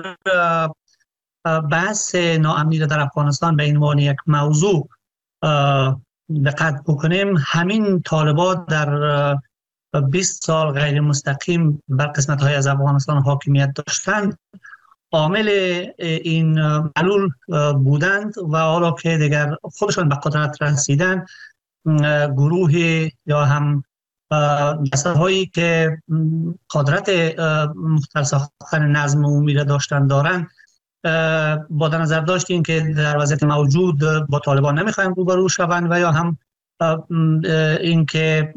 بحث ناامنی را در افغانستان به عنوان یک موضوع دقت بکنیم، همین طالبان در بیست سال غیر مستقیم بر قسمت های از افغانستان حاکمیت داشتند، عامل این معلول بودند و حالا که دیگر خودشان به قدرت رسیدن، گروه یا هم دسته هایی که قدرت مختل ساختن نظم عمومی را داشتن دارند، با در نظر داشتیم که در وضعیت موجود با طالبان نمیخوایم روبرو شوند و یا هم این که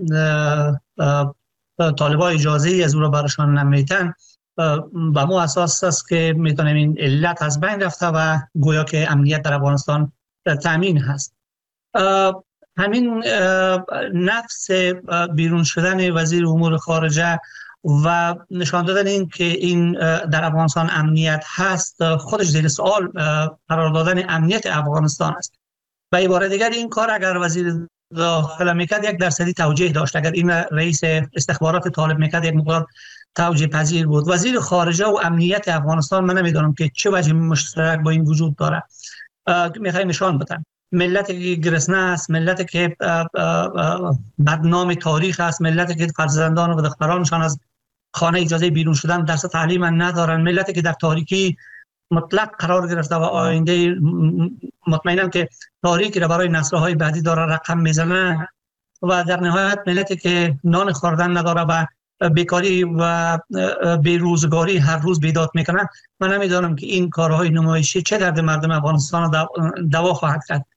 طالبان اجازه از او را برشان نمیتن، به مو اساس است که میتونیم این علت از بین رفته و گویا که امنیت در افغانستان تامین هست. همین نفس بیرون شدن وزیر امور خارجه و نشان دادن این که این در افغانستان امنیت هست خودش زیر سوال قرار دادن امنیت افغانستان است. به عبارت دیگر این کار اگر وزیر داخله میکرد یک درصدی توجیه داشت، اگر این رئیس استخبارات طالب میکرد یک مقدار توجیه پذیر بود. وزیر خارجه و امنیت افغانستان من نمیدونم که چه وجه مشترک با این وجود داره. میخوایم نشان بدن ملتی که گرسنه است، ملتی که بدنام تاریخ است، ملتی که فرزندان و دخترانشان از خانه اجازه بیرون شدن درس تعلیم ندارن، ملتی که در تاریکی مطلق قرار گرفته و آینده مطمئنم که تاریکی را برای نسل‌های بعدی داره رقم میزنه و در نهایت ملتی که نان خوردن نداره و بیکاری و بیروزگاری هر روز بیداد میکنن. من نمیدانم که این کارهای نمایشی چه درد مردم افغانستان را دوا خواهد کرد.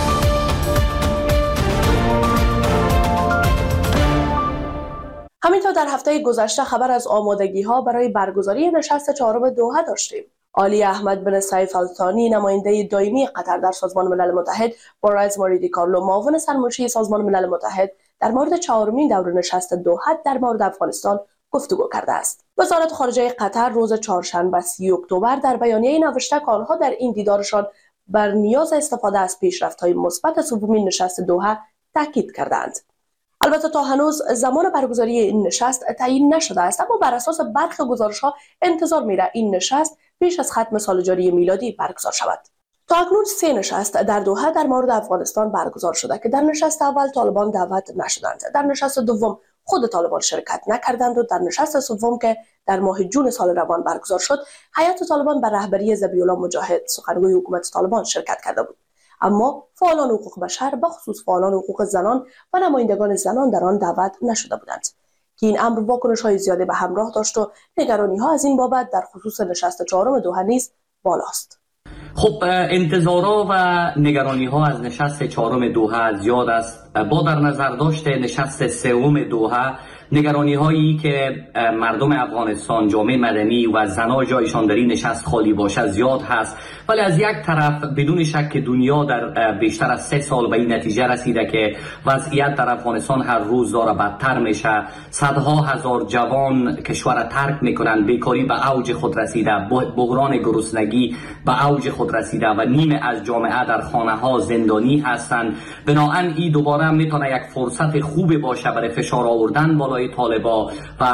همینطور در هفته گذشته خبر از آمادگی ها برای برگزاری نشست چهارم دوحه داشتیم. علی احمد بن سیف الثانی نماینده دائمی قطر در سازمان ملل متحد با رایز ماریدی کارلو معاون سرمنشی سازمان ملل متحد در مورد چهارمین دور نشست دوحه در مورد افغانستان گفتگو کرده است. وزارت خارجه قطر روز چهارشنبه سی اکتبر در بیانیه نوشته که آنها در این دیدارشان بر نیاز استفاده از پیشرفت‌های مثبت سومین نشست دوحه تاکید کردند. البته تا هنوز زمان برگزاری این نشست تعیین نشده است، اما بر اساس برخی گزارش‌ها انتظار میره این نشست پیش از ختم سال جاری میلادی برگزار شود. تا اکنون سه نشست در دوحه در مورد افغانستان برگزار شده که در نشست اول طالبان دعوت نشدند، در نشست دوم خود طالبان شرکت نکردند و در نشست سوم که در ماه جون سال روان برگزار شد، هیئت طالبان بر رهبری ذبیح‌الله مجاهد سخنگوی حکومت طالبان شرکت کرده بود. اما فعالان حقوق بشر بخصوص فعالان حقوق زنان و نمایندگان زنان در آن دعوت نشده بودند که این امر واکنش‌های زیاده به همراه داشت و نگرانی‌ها از این بابت در خصوص نشست چهارم دوحه نیز بالاست. خب انتظارها و نگرانی ها از نشست چهارم دوحه زیاد است. با در نظر داشت نشست سوم دوحه، نگرانی هایی که مردم افغانستان، جامعه مدنی و زنان جایشان در این نشست خالی باشه زیاد هست، ولی از یک طرف بدون شک دنیا در بیشتر از سه سال به این نتیجه رسیده که وضعیت در افغانستان هر روز داره بدتر میشه. صدها هزار جوان کشور ترک میکنن، بیکاری به اوج خود رسیده، بحران گرسنگی به اوج خود رسیده و نیمه از جامعه در خانه ها زندانی هستند. بنابراین این دوباره میتونه یک فرصت خوب باشه برای فشار آوردن بالای طالبا و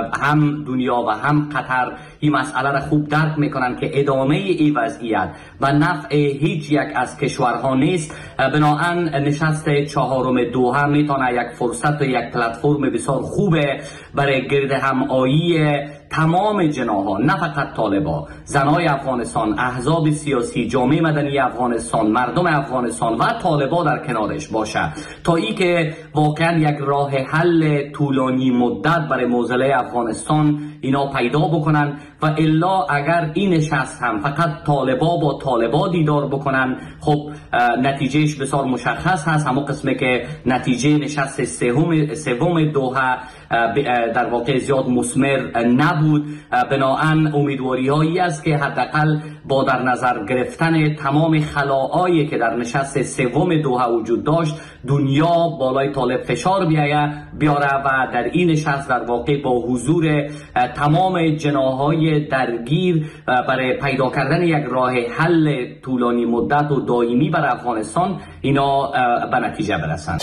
هم دنیا و هم قطر این مسئله را خوب درک میکنن که ادامه این وضعیت و نفع هیچ یک از کشورها نیست. بنابراین نشست چهارم دوحه میتونه یک فرصت و یک پلتفرم بسیار خوبه برای گرد همایی تمام جناحها، نه فقط طالبا، زنای افغانستان، احزاب سیاسی، جامعه مدنی افغانستان، مردم افغانستان و طالبا در کنارش باشه تا ای که واقعا یک راه حل طولانی مدت برای معضله افغانستان اینا پیدا بکنن و الا اگر این نشست هم فقط طالبا با طالبا دیدار بکنن، خب نتیجهش بسیار مشخص هست. همون قسمه که نتیجه نشست سوم سوم دوحه در واقع زیاد مثمر نبود. بنابراین امیدواری هایی است که حداقل با در نظر گرفتن تمام خلاهایی که در نشست سوم دوحه وجود داشت، دنیا بالای طالب فشار بیایه بیاره و در این نشست در واقع با حضور تمام جناحهای درگیر برای پیدا کردن یک راه حل طولانی مدت و دائمی برای افغانستان اینا به نتیجه برسند.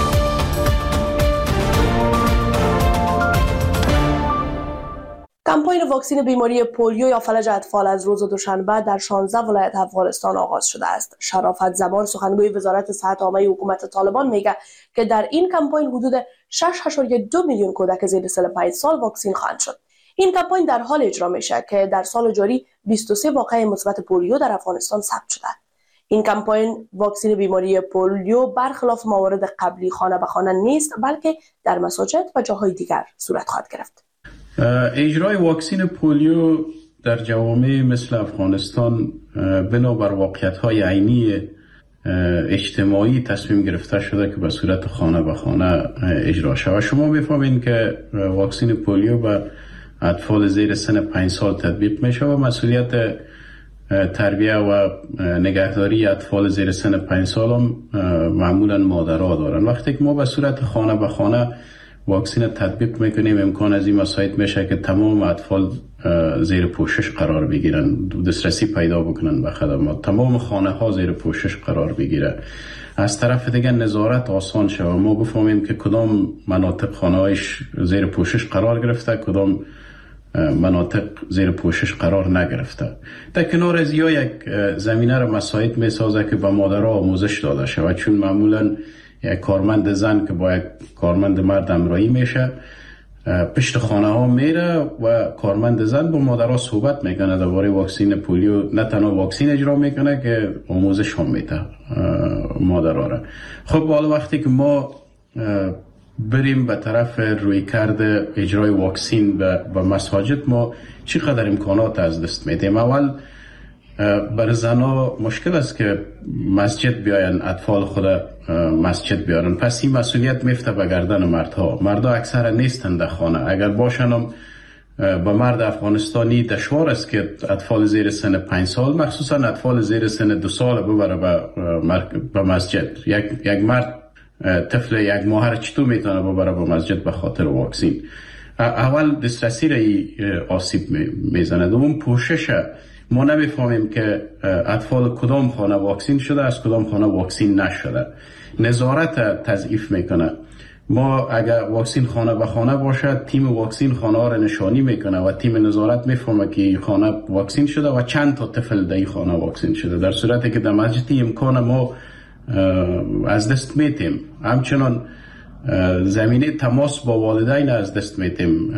کمپاین واکسین بیماری پولیو یا فلج اطفال از روز دوشنبه در شانزده ولایت افغانستان آغاز شده است. شرافت زمان سخنگوی وزارت صحت عامه حکومت طالبان میگه که در این کمپاین حدود شش ممیز دو میلیون کودک زیر سن پنج سال واکسین خواهند شد. این کمپاین در حال اجرا میشه که در سال جاری بیست و سه واقعه مثبت پولیو در افغانستان ثبت شده. این کمپاین واکسین بیماری پولیو برخلاف موارد قبلی خانه به خانه نیست، بلکه در مساجد و جاهای دیگر صورت خواهد گرفت. اجرای واکسین پولیو در جوامع مثل افغانستان بنابر واقعیت‌های عینی اجتماعی تصمیم گرفته شده که به صورت خانه به خانه اجرا شود. شما می‌فهمید که واکسین پولیو به اطفال زیر سن پنج سال تطبیق میشه و مسئولیت تربیه و نگهداری اطفال زیر سن پنج سال هم معمولا مادرها دارن. وقتی که ما به صورت خانه به خانه واکسین تطبیق میکنیم، امکان از این مساعد میشه که تمام اطفال زیر پوشش قرار بگیرن، دسترسی پیدا بکنن به خدمات، تمام خانه ها زیر پوشش قرار بگیره. از طرف دیگه نظارت آسان شود، ما بفهمیم که کدام مناطق خانه هایش زیر پوشش قرار گرفته، کدام مناطق زیر پوشش قرار نگرفته. در کنار از یا یک زمینه را مساعد میسازه که به مادرها آموزش داده شود، چون معمولا یک کارمند زن که با یک کارمند مرد همراهی میشه پشت خانه ها میره و کارمند زن با مادرها صحبت میکنه درباره واکسین پولیو، نه تنها واکسین اجرا میکنه که آموزش هم میده مادرها را. خب حالا وقتی که ما بریم به طرف روی کرده اجرای واکسین و مساجد، ما چقدر امکانات از دست میدیم. اول بر زنها مشکل است که مسجد بیاین، اطفال خود مسجد بیارن، پس این مسئولیت میفته به گردن مردها. مردها اکثر نیستند در خانه، اگر باشن هم به مرد افغانستانی دشوار است که اطفال زیر سن پنج سال، مخصوصا اطفال زیر سن دو سال ببره به مسجد. یک یک مرد طفل یک ماه را چطور میتونه ببره به مسجد به خاطر واکسین؟ اول دسترسی را آسیب میزنه. دوم پوشش، ما نمیفهمیم که اطفال کدام خانه واکسین شده از کدام خانه واکسین نشده. نظارت تضعیف میکنه. ما اگر واکسین خانه به خانه باشد، تیم واکسین خانه ها را نشانی میکنه و تیم نظارت میفهمه که این خانه واکسین شده و چند تا طفل در این خانه واکسین شده. در صورتی که در مسجد امکان ما از دست میتیم. همچنان زمینه تماس با والدین از دست میتیم.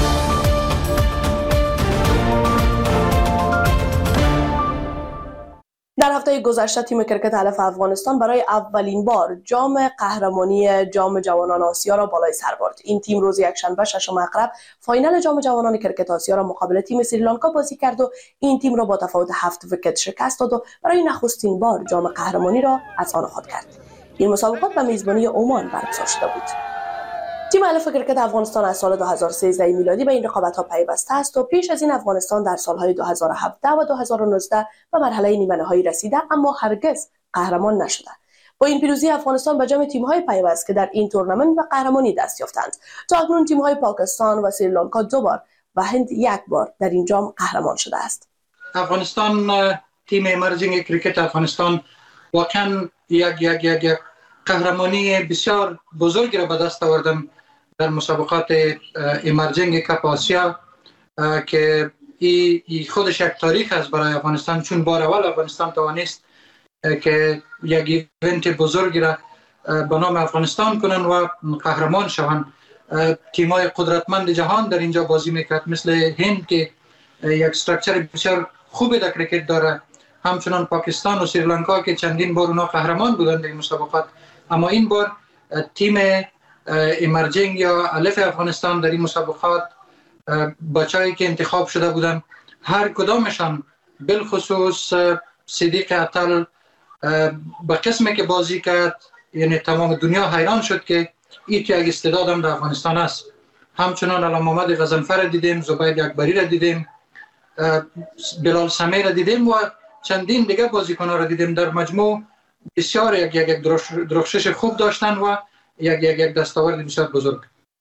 در هفته گذشته تیم کرکت الف افغانستان برای اولین بار جام قهرمانی جام جوانان آسیا را بالای سر برد. این تیم روز یکشنبه ششم اقرب فاینال جام جوانان کرکت آسیا را مقابل تیم سریلانکا بازی کرد و این تیم را با تفاوت هفت ویکت شکست داد و برای نخستین بار جام قهرمانی را از آن خود کرد. این مسابقات به میزبانی عمان برگزار شده بود. تیم الف کرکت افغانستان از سال دو هزار و سیزده میلادی به این رقابت‌ها پیوسته است و پیش از این افغانستان در سالهای دو هزار و هفده و دو هزار و نوزده به مرحله نیمه‌نهایی رسیده اما هرگز قهرمان نشده. با این پیروزی افغانستان به جمع تیم‌های پیوست که در این تورنمنت به قهرمانی دست یافتند. تا اکنون تیم‌های پاکستان و سریلانکا دو بار و هند یک بار در این جام قهرمان شده است. افغانستان تیم امرجینگ کرکت افغانستان واقعا یک یک یک یک قهرمانی بسیار بزرگی را به دست آوردن در مسابقات امرجینگ کپ آسیا که ای خودش یک تاریخ است برای افغانستان، چون بار اول افغانستان توانست که یک ایونت بزرگی را به نام افغانستان کنن و قهرمان شوند. تیم‌های قدرتمند جهان در اینجا بازی میکرد، مثل هند که یک استراکچر بسیار خوبی در کرکت داره، همچنان پاکستان و سریلانکا که چندین بار اونا قهرمان بودند در این مسابقات. اما این بار تیم امرجینگ یا الف افغانستان در این مسابقات بچه‌ای که انتخاب شده بودند هر کدامشان بالخصوص صدیق عطل به قسمی که بازی کرد یعنی تمام دنیا حیران شد که این که یک استعداد هم در افغانستان است. همچنان علام محمد غضنفر دیدیم، زبید اکبری را دیدیم، بلال سمی را دیدیم و چندین دیگه بازیکن‌ها را دیدیم. در مجموع بسیار یک یک درخشش خوب داشتن و یک یک یک دستاورد بسیار بزرگ.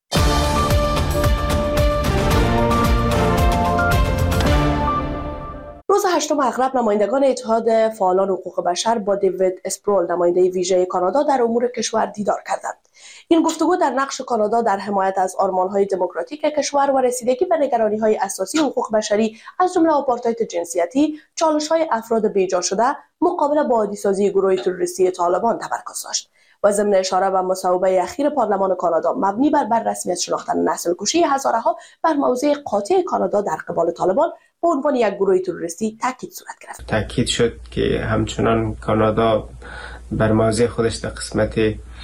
روز هشتم اغرب نمایندگان اتحاد فعالان حقوق بشر با دیوید اسپرول نماینده ویژه کانادا در امور کشور دیدار کردند. این گفتگو در نقش کانادا در حمایت از آرمان‌های دموکراتیک کشور و رسیدگی به نگرانی‌های اساسی حقوق بشری از جمله آپارتاید جنسیتی، چالش‌های افراد بیجا شده مقابله با عادی‌سازی گروه تروریستی طالبان تمرکز داشت و ضمن اشاره به مصوبه اخیر پارلمان کانادا مبنی بر بررسمیت شناختن نسل‌کشی هزاره‌ها بر موضع قاطع کانادا در قبال طالبان به عنوان یک گروه تروریستی تاکید صورت گرفت. تاکید شد که همچنان کانادا بر موضع خودش در قسمت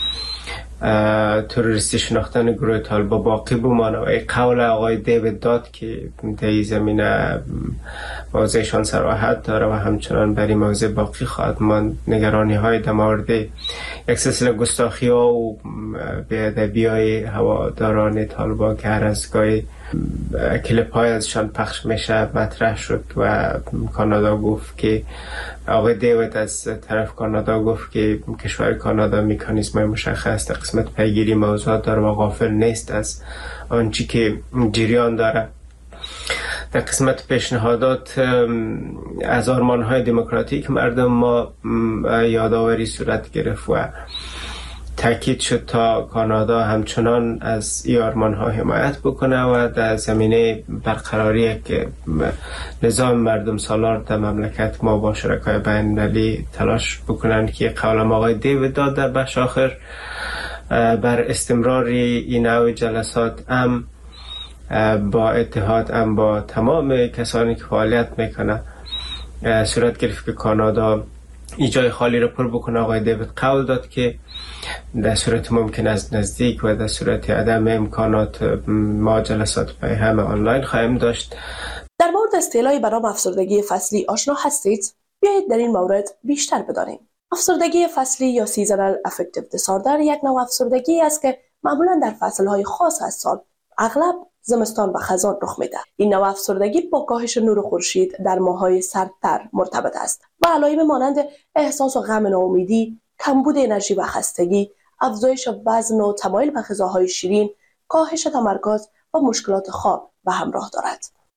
تروریستی شناختن گروه طالبان باقی بمانه و قول آقای دیوید داد که در این زمینه موضعشان صراحت داره و همچنان بر این موضع باقی خواهد ماند. نگرانی های در مورد یک سلسله گستاخی ها و بی‌ادبی های هواداران طالبان که هر از گاهی کلیپ های ازشان پخش میشه مطرح شد و کانادا گفت که آقای دیوید از طرف کانادا گفت که کشور کانادا مکانیزم مشخص در قسمت پیگیری موضوعات داره و غافل نیست از آنچه که جریان داره. در قسمت پیشنهادات از آرمان‌های دموکراتیک مردم ما یادآوری صورت گرفت و تاکید شد تا کانادا همچنان از این آرمان‌ها حمایت بکنه و در زمینه برقراری که نظام مردم سالار در مملکت ما با شرکای بین‌المللی تلاش بکنن که قول آقای دیوید داد در بخش آخر بر استمرار این نوع جلسات هم با اتحاد هم با تمام کسانی که فعالیت میکنه صورت گرفت که کانادا این جای خالی رو پر بکنه. آقای دیوید قول داد که در صورت ممکن از نزدیک و در صورت عدم امکانات ما جلسات پای همه آنلاین خواهیم داشت. در مورد اصطلاحی به نام افسردگی فصلی آشنا هستید؟ بیایید در این مورد بیشتر بدانیم. افسردگی فصلی یا سیزنال افکتیو دیساردر یک نوع افسردگی است که معمولا در فصلهای خاص از سال اغلب زمستان و خزان رخ می‌دهد. این نوع افسردگی با کاهش نور خورشید در ماه‌های سردتر مرتبط است و علائم مانند احساس و غم ناامیدی، کمبود انرژی و خستگی، افزایش وزن و تمایل به غذاهای شیرین، کاهش تمرکز و مشکلات خواب به همراه دارد.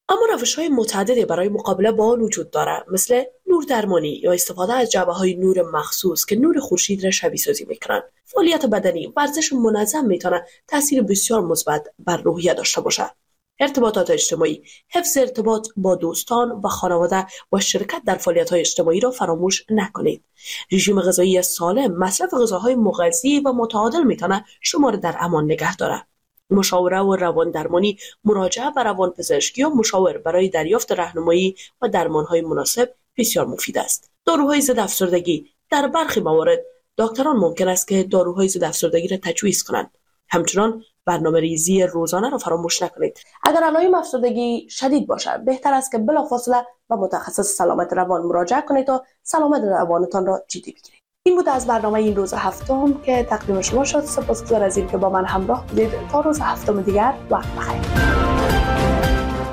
اما روش‌های متعددی برای مقابله با آن وجود دارد، مثل نور درمانی یا استفاده از جعبه‌های نور مخصوص که نور خورشید را شبیه‌سازی می‌کنند. فعالیت بدنی، ورزش منظم می‌تواند تاثیر بسیار مثبت بر روحیه داشته باشد. ارتباطات اجتماعی، حفظ ارتباط با دوستان و خانواده و شرکت در فعالیت‌های اجتماعی را فراموش نکنید. رژیم غذایی سالم، مصرف غذاهای مغذی و متعادل می‌تواند شما را در امان نگه دارد. مشاوره و روان درمانی، مراجعه به روان پزشکی و مشاور برای دریافت راهنمایی و درمان‌های مناسب بسیار مفید است. داروهای ضد افسردگی، در برخی موارد دکتران ممکن است که داروهای ضد افسردگی را تجویز کنند. همچنان برنامه ریزی روزانه را فراموش نکنید. اگر علائم افسردگی شدید باشد، بهتر است که بلافاصله به متخصص سلامت روان مراجعه کنید تا سلامت روانتان را جدی بگیرید. این بود از برنامه این روز هفتم که تقدیم شما شد. سپاسگزار از اینکه با من همراه بودید. تا روز هفتم دیگر، وقت بخیر.